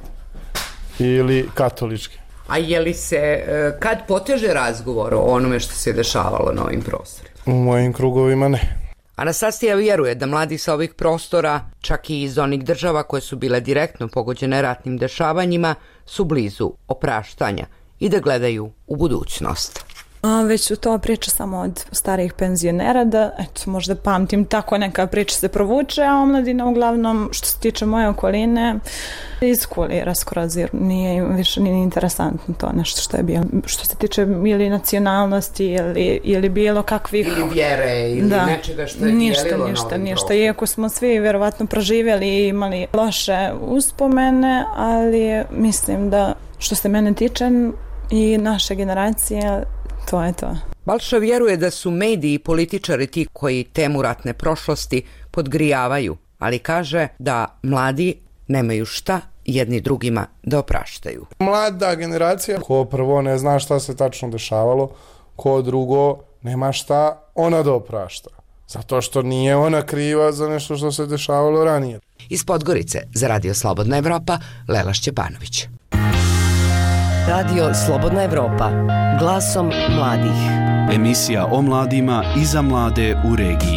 ili katoličke. A je li se kad poteže razgovor o onome što se dešavalo na ovim prostorima? U mojim krugovima ne. Anastasija vjeruje da mladi sa ovih prostora, čak i iz onih država koje su bile direktno pogođene ratnim dešavanjima, su blizu opraštanja i da gledaju u budućnost. Već su to priča samo od starijih penzionera, da eto, možda pamtim tako neka priča se provuče, a omladina uglavnom, što se tiče moje okoline, iskulira skroz, jer nije više ni interesantno to nešto što je bilo. Što se tiče ili nacionalnosti ili bilo kakvih... Ili vjere ili nečega što je dijelilo ništa. Iako smo svi vjerovatno proživjeli i imali loše uspomene, ali mislim da što se mene tiče i naše generacije, to je to. Balša vjeruje da su mediji i političari ti koji temu ratne prošlosti podgrijavaju, ali kaže da mladi nemaju šta jedni drugima da opraštaju. Mlada generacija, ko prvo ne zna šta se tačno dešavalo, ko drugo nema šta ona da oprašta. Zato što nije ona kriva za nešto što se dešavalo ranije. Iz Podgorice za Radio Slobodna Evropa, Lela Šćepanović. Radio Slobodna Evropa, glasom mladih. Emisija o mladima i za mlade u regiji.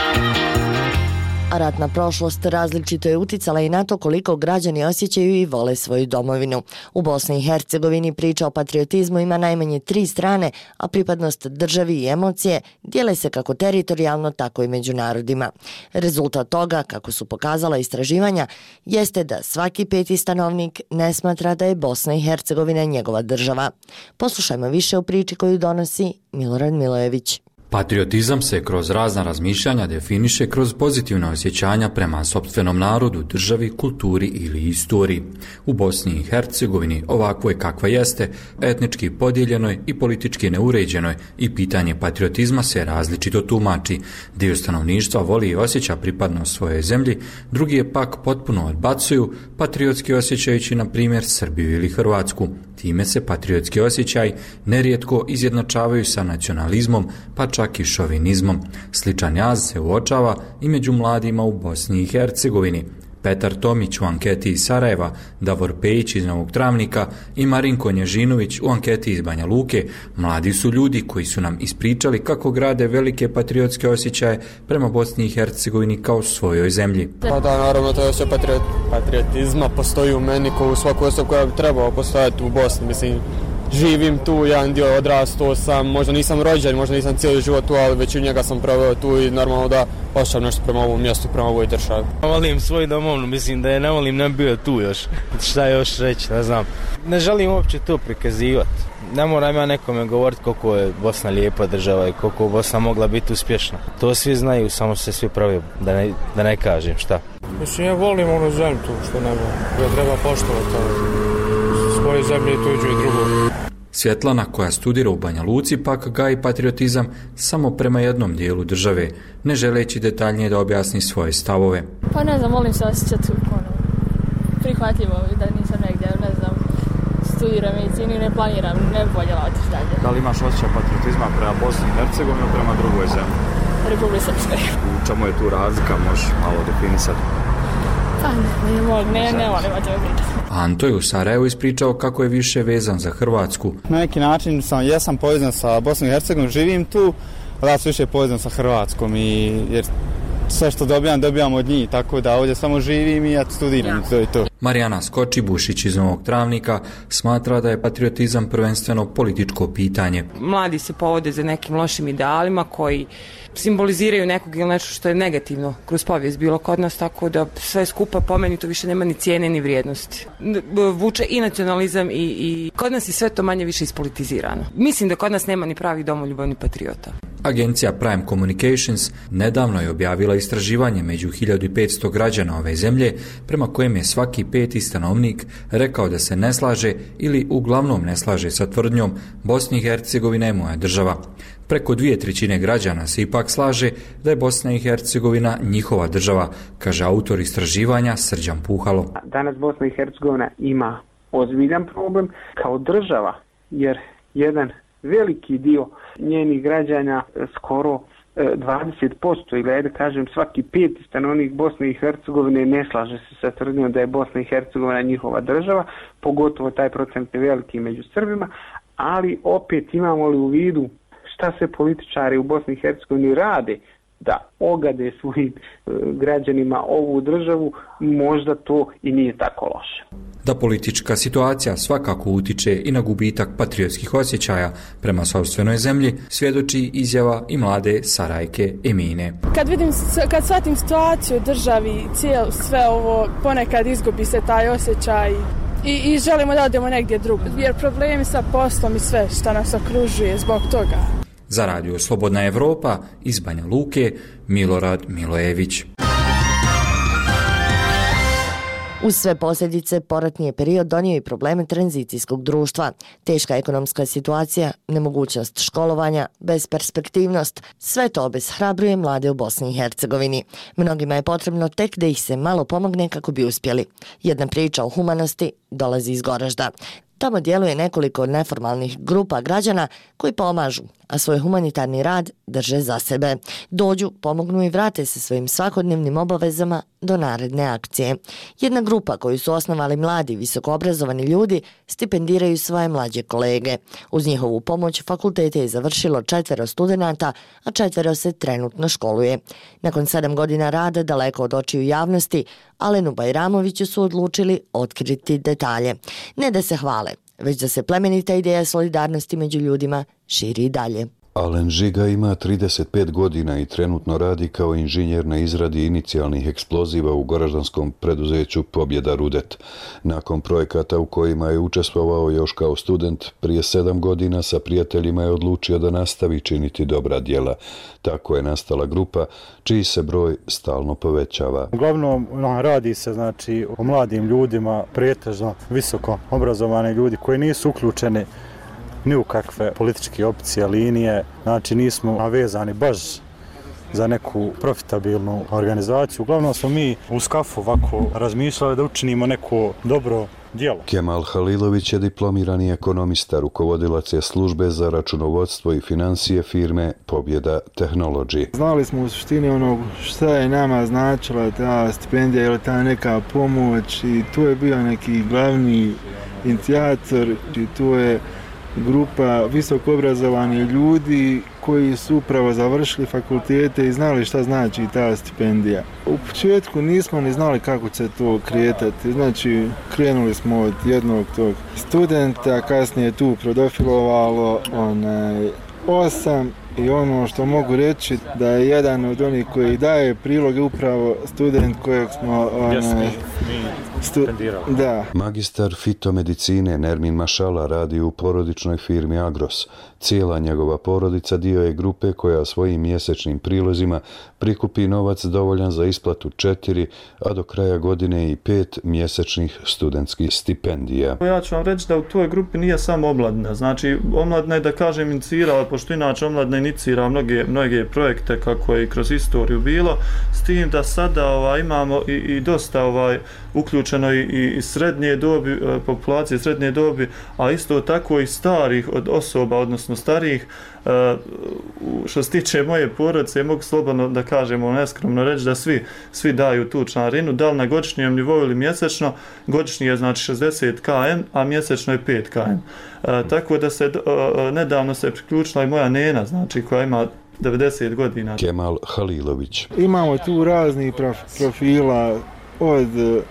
A ratna prošlost različito je uticala i na to koliko građani osjećaju i vole svoju domovinu. U Bosni i Hercegovini priča o patriotizmu ima najmanje 3 strane, a pripadnost državi i emocije dijele se kako teritorijalno, tako i među narodima. Rezultat toga, kako su pokazala istraživanja, jeste da svaki 5. stanovnik ne smatra da je Bosna i Hercegovina njegova država. Poslušajmo više o priči koju donosi Milorad Milojević. Patriotizam se kroz razna razmišljanja definiše kroz pozitivna osjećanja prema sopstvenom narodu, državi, kulturi ili istoriji. U Bosni i Hercegovini ovakvo je kakva jeste, etnički podijeljenoj i politički neuređenoj i pitanje patriotizma se različito tumači. Dio stanovništva voli i osjeća pripadnost svojoj zemlji, drugi je pak potpuno odbacuju, patriotski osjećajući na primjer Srbiju ili Hrvatsku. Time se patriotski osjećaj nerijetko izjednačavaju sa nacionalizmom, pa čak i šovinizmom. Sličan jaz se uočava i među mladima u Bosni i Hercegovini. Petar Tomić u anketi iz Sarajeva, Davor Pejić iz Novog Travnika i Marinko Nježinović u anketi iz Banja Luke, mladi su ljudi koji su nam ispričali kako grade velike patriotske osjećaje prema Bosni i Hercegovini kao svojoj zemlji. Pa da, naravno, to je sve patriotizma, postoji u meni kao u svakoj osobi koja bi trebao postojati u Bosni. Mislim, živim tu, jedan dio odrastao sam, možda nisam rođen, možda nisam cijeli život tu, ali većinu njega sam proveo tu i normalno da osjećam nešto prema ovom mjestu, prema ovoj državi. Volim svoj domovnu, mislim da je ne volim, ne bio tu još. Šta još reći, ne znam. Ne želim uopće to prikazivati. Ne moram ja nekome govoriti koliko je Bosna lijepa država i koliko Bosna mogla biti uspješna. To svi znaju, samo se svi pravi, da ne kažem šta. Mislim, ja volim onu zemlju tu, što ne volim. Ja treba poštovati svoje zemlje i tuđu i drugu. Svjetlana, koja studira u Banja Luci, pak gaji patriotizam samo prema jednom dijelu države, ne želeći detaljnije da objasni svoje stavove. Pa ne znam, volim se osjećati prihvatljivo da nisam negdje, ne znam, studiram medicinu i ne planiram, ne bi voljela otići dalje. Da li imaš osjećaj patriotizma prema Bosni i Hercegovini ili prema drugoj zemlji? Republike Srpskoj. U čemu je tu razlika, možeš malo definisati? Pa ne volim o tome pričati. Anto je u Sarajevu ispričao kako je više vezan za Hrvatsku. Na neki način jesam povezan sa Bosnom i Hercegovinom, živim tu, ali ja sam više povezan sa Hrvatskom jer sve što dobijam od njih, tako da ovdje samo živim i ja studiram i to je to. Marijana Skoči-Bušić iz Novog Travnika smatra da je patriotizam prvenstveno političko pitanje. Mladi se povode za nekim lošim idealima koji simboliziraju nekog ili nešto što je negativno kroz povijest bilo kod nas, tako da sve skupa po meni to više nema ni cijene ni vrijednosti. Vuče i nacionalizam i kod nas je sve to manje više ispolitizirano. Mislim da kod nas nema ni pravi domoljubav ni patriota. Agencija Prime Communications nedavno je objavila istraživanje među 1500 građana ove zemlje prema kojem je svaki 5. stanovnik rekao da se ne slaže ili uglavnom ne slaže sa tvrdnjom Bosna i Hercegovina je moja država. Preko 2/3 građana se ipak slaže da je Bosna i Hercegovina njihova država, kaže autor istraživanja Srđan Puhalo. Danas Bosna i Hercegovina ima ozbiljan problem kao država, jer jedan veliki dio njenih građana, skoro 20% ili ajde kažem svaki 5. stanovnik Bosne i Hercegovine ne slaže se sa tvrdnjom da je Bosna i Hercegovina njihova država, pogotovo taj procent je veliki među Srbima, ali opet imamo li u vidu šta se političari u Bosni i Hercegovini rade da ogade svojim građanima ovu državu, možda to i nije tako loše. Da politička situacija svakako utiče i na gubitak patriotskih osjećaja prema sopstvenoj zemlji, svjedoči izjava i mlade Sarajke Emine. Kad shvatim situaciju u državi, sve ovo, ponekad izgubi se taj osjećaj i želimo da odemo negdje drugo, jer problemi sa poslom i sve što nas okružuje zbog toga. Za radio Slobodna Evropa iz Banja Luke, Milorad Milojević. Uz sve posljedice, poratni je period donio i probleme tranzicijskog društva. Teška ekonomska situacija, nemogućnost školovanja, besperspektivnost, sve to obeshrabruje mlade u Bosni i Hercegovini. Mnogima je potrebno tek da ih se malo pomogne kako bi uspjeli. Jedna priča o humanosti dolazi iz Goražda. Tamo djeluje nekoliko neformalnih grupa građana koji pomažu, a svoj humanitarni rad drže za sebe. Dođu, pomognu i vrate se svojim svakodnevnim obavezama do naredne akcije. Jedna grupa koju su osnovali mladi visokoobrazovani ljudi stipendiraju svoje mlađe kolege. Uz njihovu pomoć fakultete je završilo 4 studenata, a 4 se trenutno školuje. Nakon 7 godina rada daleko od očiju javnosti, Alenu Bajramoviću su odlučili otkriti detalje. Ne da se hvale, već da se plemenita ideja solidarnosti među ljudima širi i dalje. Alen Žiga ima 35 godina i trenutno radi kao inženjer na izradi inicijalnih eksploziva u goraždanskom preduzeću Pobjeda Rudet. Nakon projekata u kojima je učestvovao još kao student, prije 7 godina sa prijateljima je odlučio da nastavi činiti dobra djela. Tako je nastala grupa čiji se broj stalno povećava. Uglavnom radi se o mladim ljudima, pretežno visoko obrazovani ljudi koji nisu uključeni ni u kakve političke opcije, linije, nismo vezani baš za neku profitabilnu organizaciju. Uglavnom smo mi u Skafu ovako razmišljali da učinimo neko dobro djelo. Kemal Halilović je diplomirani ekonomista, rukovodilac je službe za računovodstvo i financije firme Pobjeda Technology. Znali smo u suštini šta je nama značila ta stipendija ili ta neka pomoć i tu je bio neki glavni inicijator i tu je grupa visoko obrazovanih ljudi koji su upravo završili fakultete i znali šta znači ta stipendija. U početku nismo ni znali kako će to kretati. Znači, krenuli smo od jednog tog studenta, kasnije je tu prodofilovalo 8 i ono što mogu reći da je jedan od onih koji daje priloge upravo student kojeg smo Da. Magistar fitomedicine Nermin Mašala radi u porodičnoj firmi Agros. Cijela njegova porodica dio je grupe koja svojim mjesečnim prilozima prikupi novac dovoljan za isplatu 4, a do kraja godine i 5 mjesečnih studentskih stipendija. Ja ću vam reći da u toj grupi nije samo omladina. Znači, omladina je, da kažem, inicirala, pošto inače omladina inicira mnoge projekte kako je i kroz istoriju bilo, s tim da sada imamo i dosta uključeno i srednje dobi, populacije srednje dobi, a isto tako i starih od osoba, odnosno starijih. Što se tiče moje porodice, mogu slobodno da kažemo, neskromno reći da svi daju tu članarinu, da li na godišnjem nivou ili mjesečno. Godišnji je znači 60 km, a mjesečno je 5 km. Tako da se nedavno se priključila i moja nena, znači koja ima 90 godina. Kemal Halilović. Imamo tu raznih profila od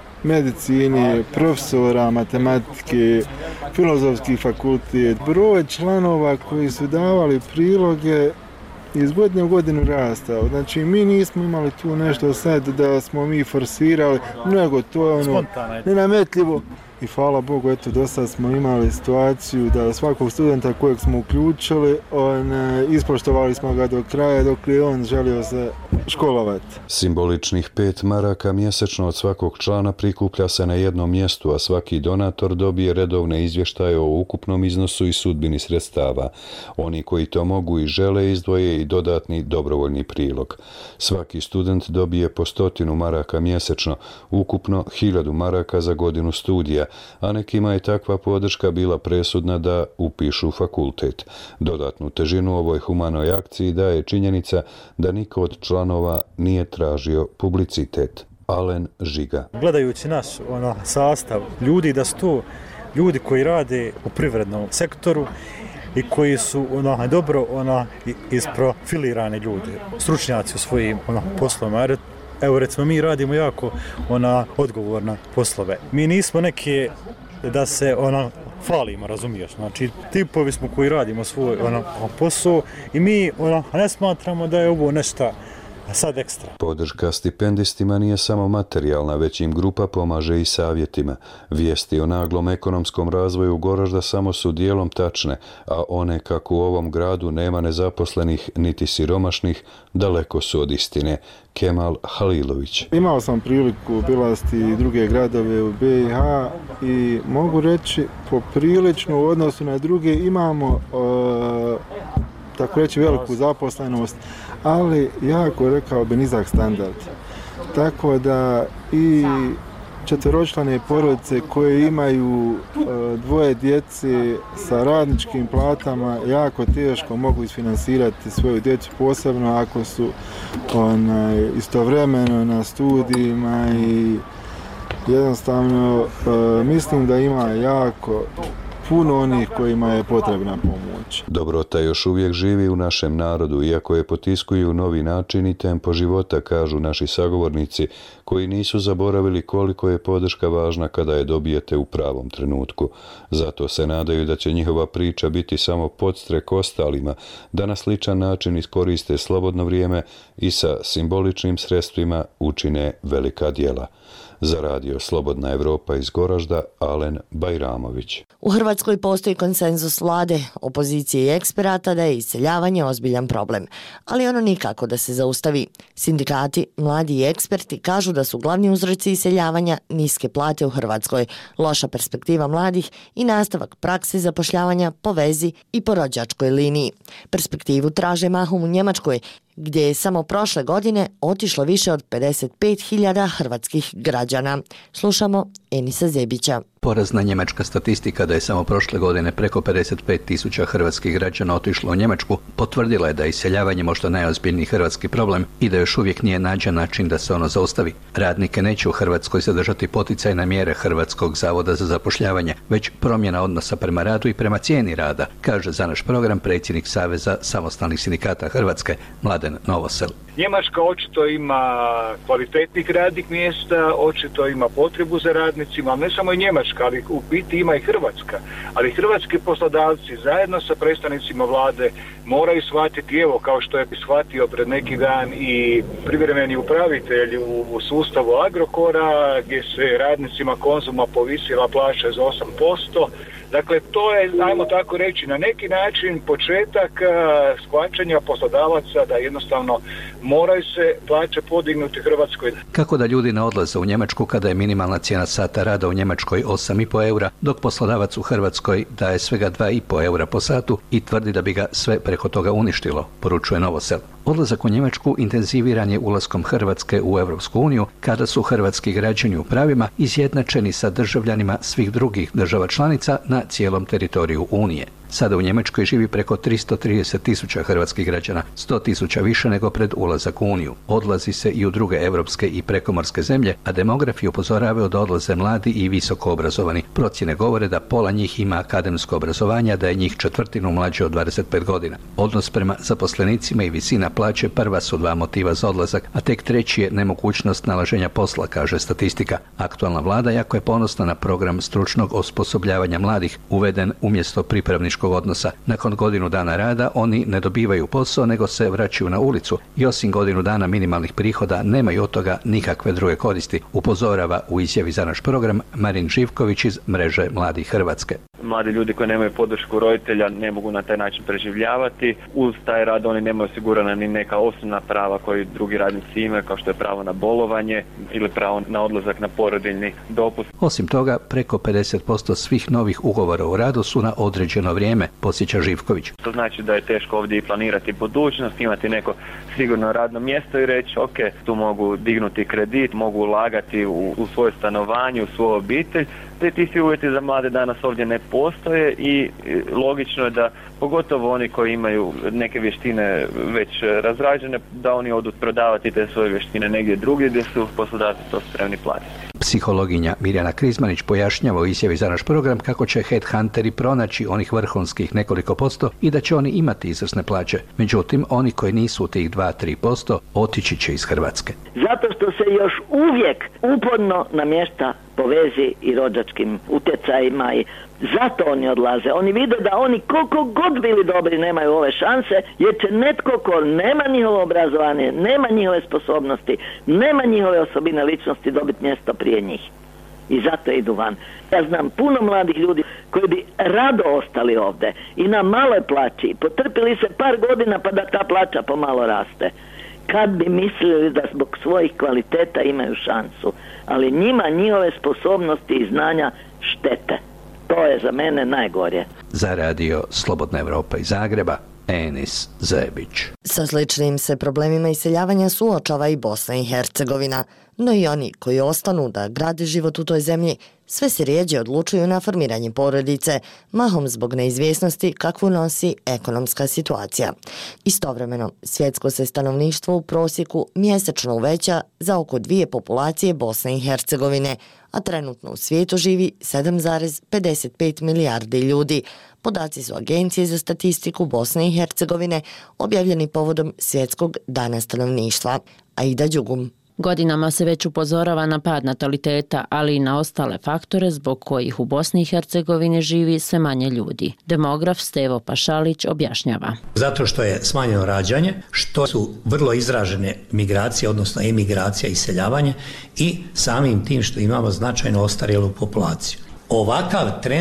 medicine, profesora, matematike, filozofski fakultet. Broj članova koji su davali priloge iz godine u godinu rastao. Znači, mi nismo imali tu nešto sad da smo mi forsirali, nego to je nenametljivo. I hvala Bogu, eto, do sad smo imali situaciju da svakog studenta kojeg smo uključili, ispoštovali smo ga do kraja dok je on želio se školovati. Simboličnih 5 maraka mjesečno od svakog člana prikuplja se na jednom mjestu, a svaki donator dobije redovne izvještaje o ukupnom iznosu i sudbini sredstava. Oni koji to mogu i žele izdvoje i dodatni dobrovoljni prilog. Svaki student dobije po 100 maraka mjesečno, ukupno 1000 maraka za godinu studija, a nekima je takva podrška bila presudna da upišu fakultet. Dodatnu težinu ovoj humanoj akciji daje činjenica da niko od članova nije tražio publicitet. Alen Žiga. Gledajući naš sastav ljudi, da su to ljudi koji rade u privrednom sektoru i koji su dobro isprofilirani ljudi, stručnjaci u svojim poslovima. Evo, recimo, mi radimo jako odgovorne poslove. Mi nismo neke da se falimo, razumiješ. Znači, tipovi smo koji radimo svoj posao i mi ne smatramo da je ovo nešto sad ekstra. Podrška stipendistima nije samo materijalna, već im grupa pomaže i savjetima. Vijesti o naglom ekonomskom razvoju Goražda samo su dijelom tačne, a one kako u ovom gradu nema nezaposlenih niti siromašnih, daleko su od istine. Kemal Halilović. Imao sam priliku obilaziti druge gradove u BiH i mogu reći poprilično u odnosu na druge imamo tako reći veliku zaposlenost, ali jako, rekao bi, nizak standard. Tako da i četveročlane porodice koje imaju dvoje djece sa radničkim platama jako teško mogu isfinansirati svoju djecu, posebno ako su istovremeno na studijima i jednostavno mislim da ima jako puno onih kojima je potrebna pomoć. Dobrota još uvijek živi u našem narodu, iako je potiskuju novi način i tempo života, kažu naši sagovornici, koji nisu zaboravili koliko je podrška važna kada je dobijete u pravom trenutku. Zato se nadaju da će njihova priča biti samo podstrek ostalima, da na sličan način iskoriste slobodno vrijeme i sa simboličnim sredstvima učine velika djela. Za radio Slobodna Evropa iz Goražda, Alen Bajramović. U Hrvatskoj postoji konsenzus vlade, opozicije i eksperata da je iseljavanje ozbiljan problem, ali ono nikako da se zaustavi. Sindikati, mladi i eksperti kažu da su glavni uzroci iseljavanja niske plate u Hrvatskoj, loša perspektiva mladih i nastavak prakse zapošljavanja po vezi i po rođačkoj liniji. Perspektivu traže mahom u Njemačkoj, gdje je samo prošle godine otišlo više od 55.000 hrvatskih građana. Slušamo Enisa Zebića. Porazna njemačka statistika da je samo prošle godine preko 55.000 hrvatskih građana otišlo u Njemačku potvrdila je da je iseljavanje možda najozbiljniji hrvatski problem i da još uvijek nije nađen način da se ono zaustavi. Radnike neće u Hrvatskoj zadržati poticajne mjere Hrvatskog zavoda za zapošljavanje, već promjena odnosa prema radu i prema cijeni rada, kaže za naš program predsjednik Saveza samostalnih sindikata Hrvatske Mladen Novosel. Njemačka očito ima kvalitetnih radnih mjesta, očito ima potrebu za radnicima, ali ne samo i Njemačka, ali u biti ima i Hrvatska. Ali hrvatski poslodavci zajedno sa predstavnicima vlade moraju shvatiti, evo kao što je shvatio pred neki dan i privremeni upravitelj u sustavu Agrokora, gdje se radnicima Konzuma povisila plaća za 8%. Dakle, to je, ajmo tako reći, na neki način početak shvaćanja poslodavaca da jednostavno moraju se plaće podignuti Hrvatskoj. Kako da ljudi ne odlaze u Njemačku kada je minimalna cijena sata rada u Njemačkoj 8,5 eura, dok poslodavac u Hrvatskoj daje svega 2,5 eura po satu i tvrdi da bi ga sve preko toga uništilo, poručuje Novosel. Odlazak u Njemačku intenziviran je ulaskom Hrvatske u Europsku uniju, kada su hrvatski građani u pravima izjednačeni sa državljanima svih drugih država članica na cijelom teritoriju Unije. Sada u Njemačkoj živi preko 330.000 hrvatskih građana, 100.000 više nego pred ulazak u Uniju. Odlazi se i u druge europske i prekomorske zemlje, a demografi upozoravaju da odlaze mladi i visoko obrazovani. Procjene govore da pola njih ima akademsko obrazovanje, a da je njih četvrtinu mlađe od 25 godina. Odnos prema zaposlenicima i visina plaće prva su dva motiva za odlazak, a tek treći je nemogućnost nalaženja posla, kaže statistika. Aktualna vlada jako je ponosna na program stručnog osposobljavanja mladih, uveden umjesto pripravničkog odnosa. Nakon godinu dana rada oni ne dobivaju posao, nego se vraćaju na ulicu i osim godinu dana minimalnih prihoda nemaju od toga nikakve druge koristi, upozorava u izjavi za naš program Marin Živković iz Mreže Mladih Hrvatske. Mladi ljudi koji nemaju podršku roditelja ne mogu na taj način preživljavati. Uz taj rad oni nemaju osigurana ni neka osnovna prava koji drugi radnici imaju, kao što je pravo na bolovanje ili pravo na odlazak na porodiljni dopust. Osim toga, preko 50% svih novih ugovora o radu su na određeno vrijeme, podsjeća Živković. To znači da je teško ovdje i planirati budućnost, imati neko sigurno radno mjesto i reći ok, tu mogu dignuti kredit, mogu ulagati u svoje stanovanje, u svoju obitelj. Ti svi uvjeti za mlade danas ovdje ne postoje i logično je da pogotovo oni koji imaju neke vještine već razrađene, da oni odu prodavati te svoje vještine negdje drugdje gdje su poslodavci to spremni platiti. Psihologinja Mirjana Krizmanić pojašnjava u izjavi za naš program kako će headhunteri pronaći onih vrhunskih nekoliko posto i da će oni imati izvrsne plaće. Međutim, oni koji nisu u tih 2-3% otići će iz Hrvatske. Zato što se još uvijek uporno namješta po vezi i rođačkim utjecajima i zato oni odlaze. Oni vide da oni koliko god bili dobri nemaju ove šanse, jer će netko ko nema njihovo obrazovanje, nema njihove sposobnosti, nema njihove osobine ličnosti dobiti mjesto prije njih. I zato idu van. Ja znam puno mladih ljudi koji bi rado ostali ovdje i na maloj plaći, potrpili se par godina pa da ta plaća pomalo raste. Kad bi mislili da zbog svojih kvaliteta imaju šansu, ali njima njihove sposobnosti i znanja štete. To je za mene najgorje. Za radio Slobodna Evropa iz Zagreba, Enis Zebić. Sa sličnim se problemima iseljavanja suočava i Bosna i Hercegovina, no i oni koji ostanu da grade život u toj zemlji sve se rijeđe odlučuju na formiranje porodice, mahom zbog neizvjesnosti kakvu nosi ekonomska situacija. Istovremeno, svjetsko se stanovništvo u prosjeku mjesečno uveća za oko 2 populacije Bosne i Hercegovine, a trenutno u svijetu živi 7,55 milijardi ljudi. Podaci su Agencije za statistiku Bosne i Hercegovine objavljeni povodom Svjetskog dana stanovništva. Aida Đugum. Godinama se već upozorava na pad nataliteta, ali i na ostale faktore zbog kojih u Bosni i Hercegovini živi sve manje ljudi. Demograf Stevo Pašalić objašnjava. Zato što je smanjeno rađanje, što su vrlo izražene migracije, odnosno emigracija i iseljavanje i samim tim što imamo značajno ostarjelu populaciju. Ovakav trend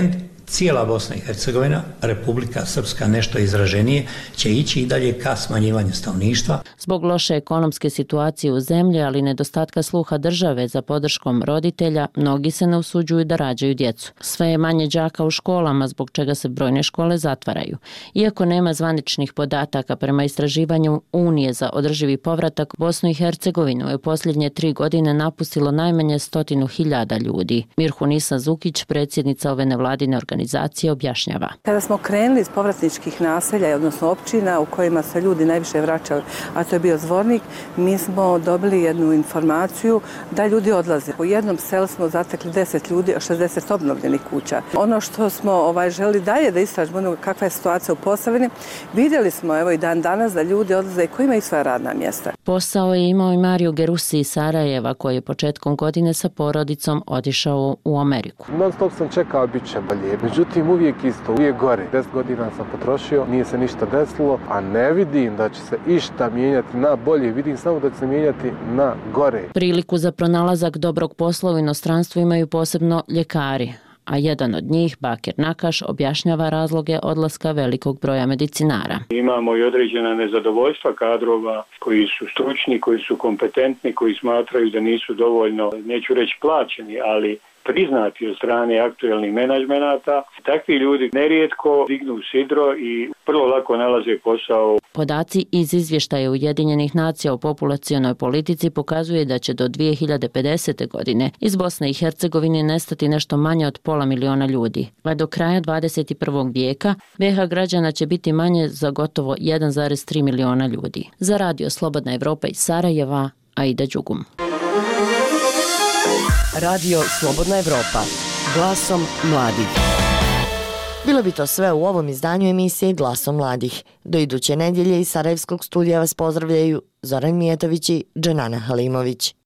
cijela Bosna i Hercegovina, Republika Srpska nešto izraženije, će ići i dalje ka smanjivanju stanovništva. Zbog loše ekonomske situacije u zemlji, ali nedostatka sluha države za podrškom roditelja, mnogi se ne usuđuju da rađaju djecu. Sve je manje đaka u školama, zbog čega se brojne škole zatvaraju. Iako nema zvaničnih podataka, prema istraživanju Unije za održivi povratak, Bosnu i Hercegovinu je u posljednje 3 godine napustilo najmanje 100.000 ljudi. Mirhunisa Zukić, predsjednica ove nevladine organizacije, objašnjava. Kada smo krenuli iz povratničkih naselja, odnosno općina u kojima se ljudi najviše vraćali, a to je bio Zvornik, mi smo dobili jednu informaciju da ljudi odlaze. U jednom selu smo zatekli 10 ljudi, 60 obnovljenih kuća. Ono što smo želi dalje da istražimo kakva je situacija u Posavini, vidjeli smo evo i dan danas da ljudi odlaze koji imaju svoja radna mjesta. Posao je imao i Mario Gerusi iz Sarajeva, koji je početkom godine sa porodicom otišao u Ameriku. Non stop sam čekao bit će bolje, međutim uvijek isto, uvijek gore. 10 godina sam potrošio, nije se ništa desilo, a ne vidim da će se išta mijenjati na bolje, vidim samo da će se mijenjati na gore. Priliku za pronalazak dobrog posla u inostranstvu imaju posebno ljekari, a jedan od njih, Bakir Nakaš, objašnjava razloge odlaska velikog broja medicinara. Imamo i određena nezadovoljstva kadrova koji su stručni, koji su kompetentni, koji smatraju da nisu dovoljno, neću reći plaćeni, ali priznati od strane aktuelnih menadžmenata. Takvi ljudi nerijetko dignu sidro i vrlo lako nalaze posao. Podaci iz izvještaja Ujedinjenih nacija o populacionoj politici pokazuje da će do 2050. godine iz Bosne i Hercegovine nestati nešto manje od 500.000 ljudi, a do kraja 21. vijeka BiH građana će biti manje za gotovo 1,3 miliona ljudi. Za Radio Slobodna Evropa iz Sarajeva, Aida Đugum. Radio Slobodna Evropa, glasom mladih. Bilo bi to sve u ovom izdanju emisije Glasom mladih. Do iduće nedjelje iz Sarajevskog studija vas pozdravljaju Zoran Mijetović i Dženana Halimović.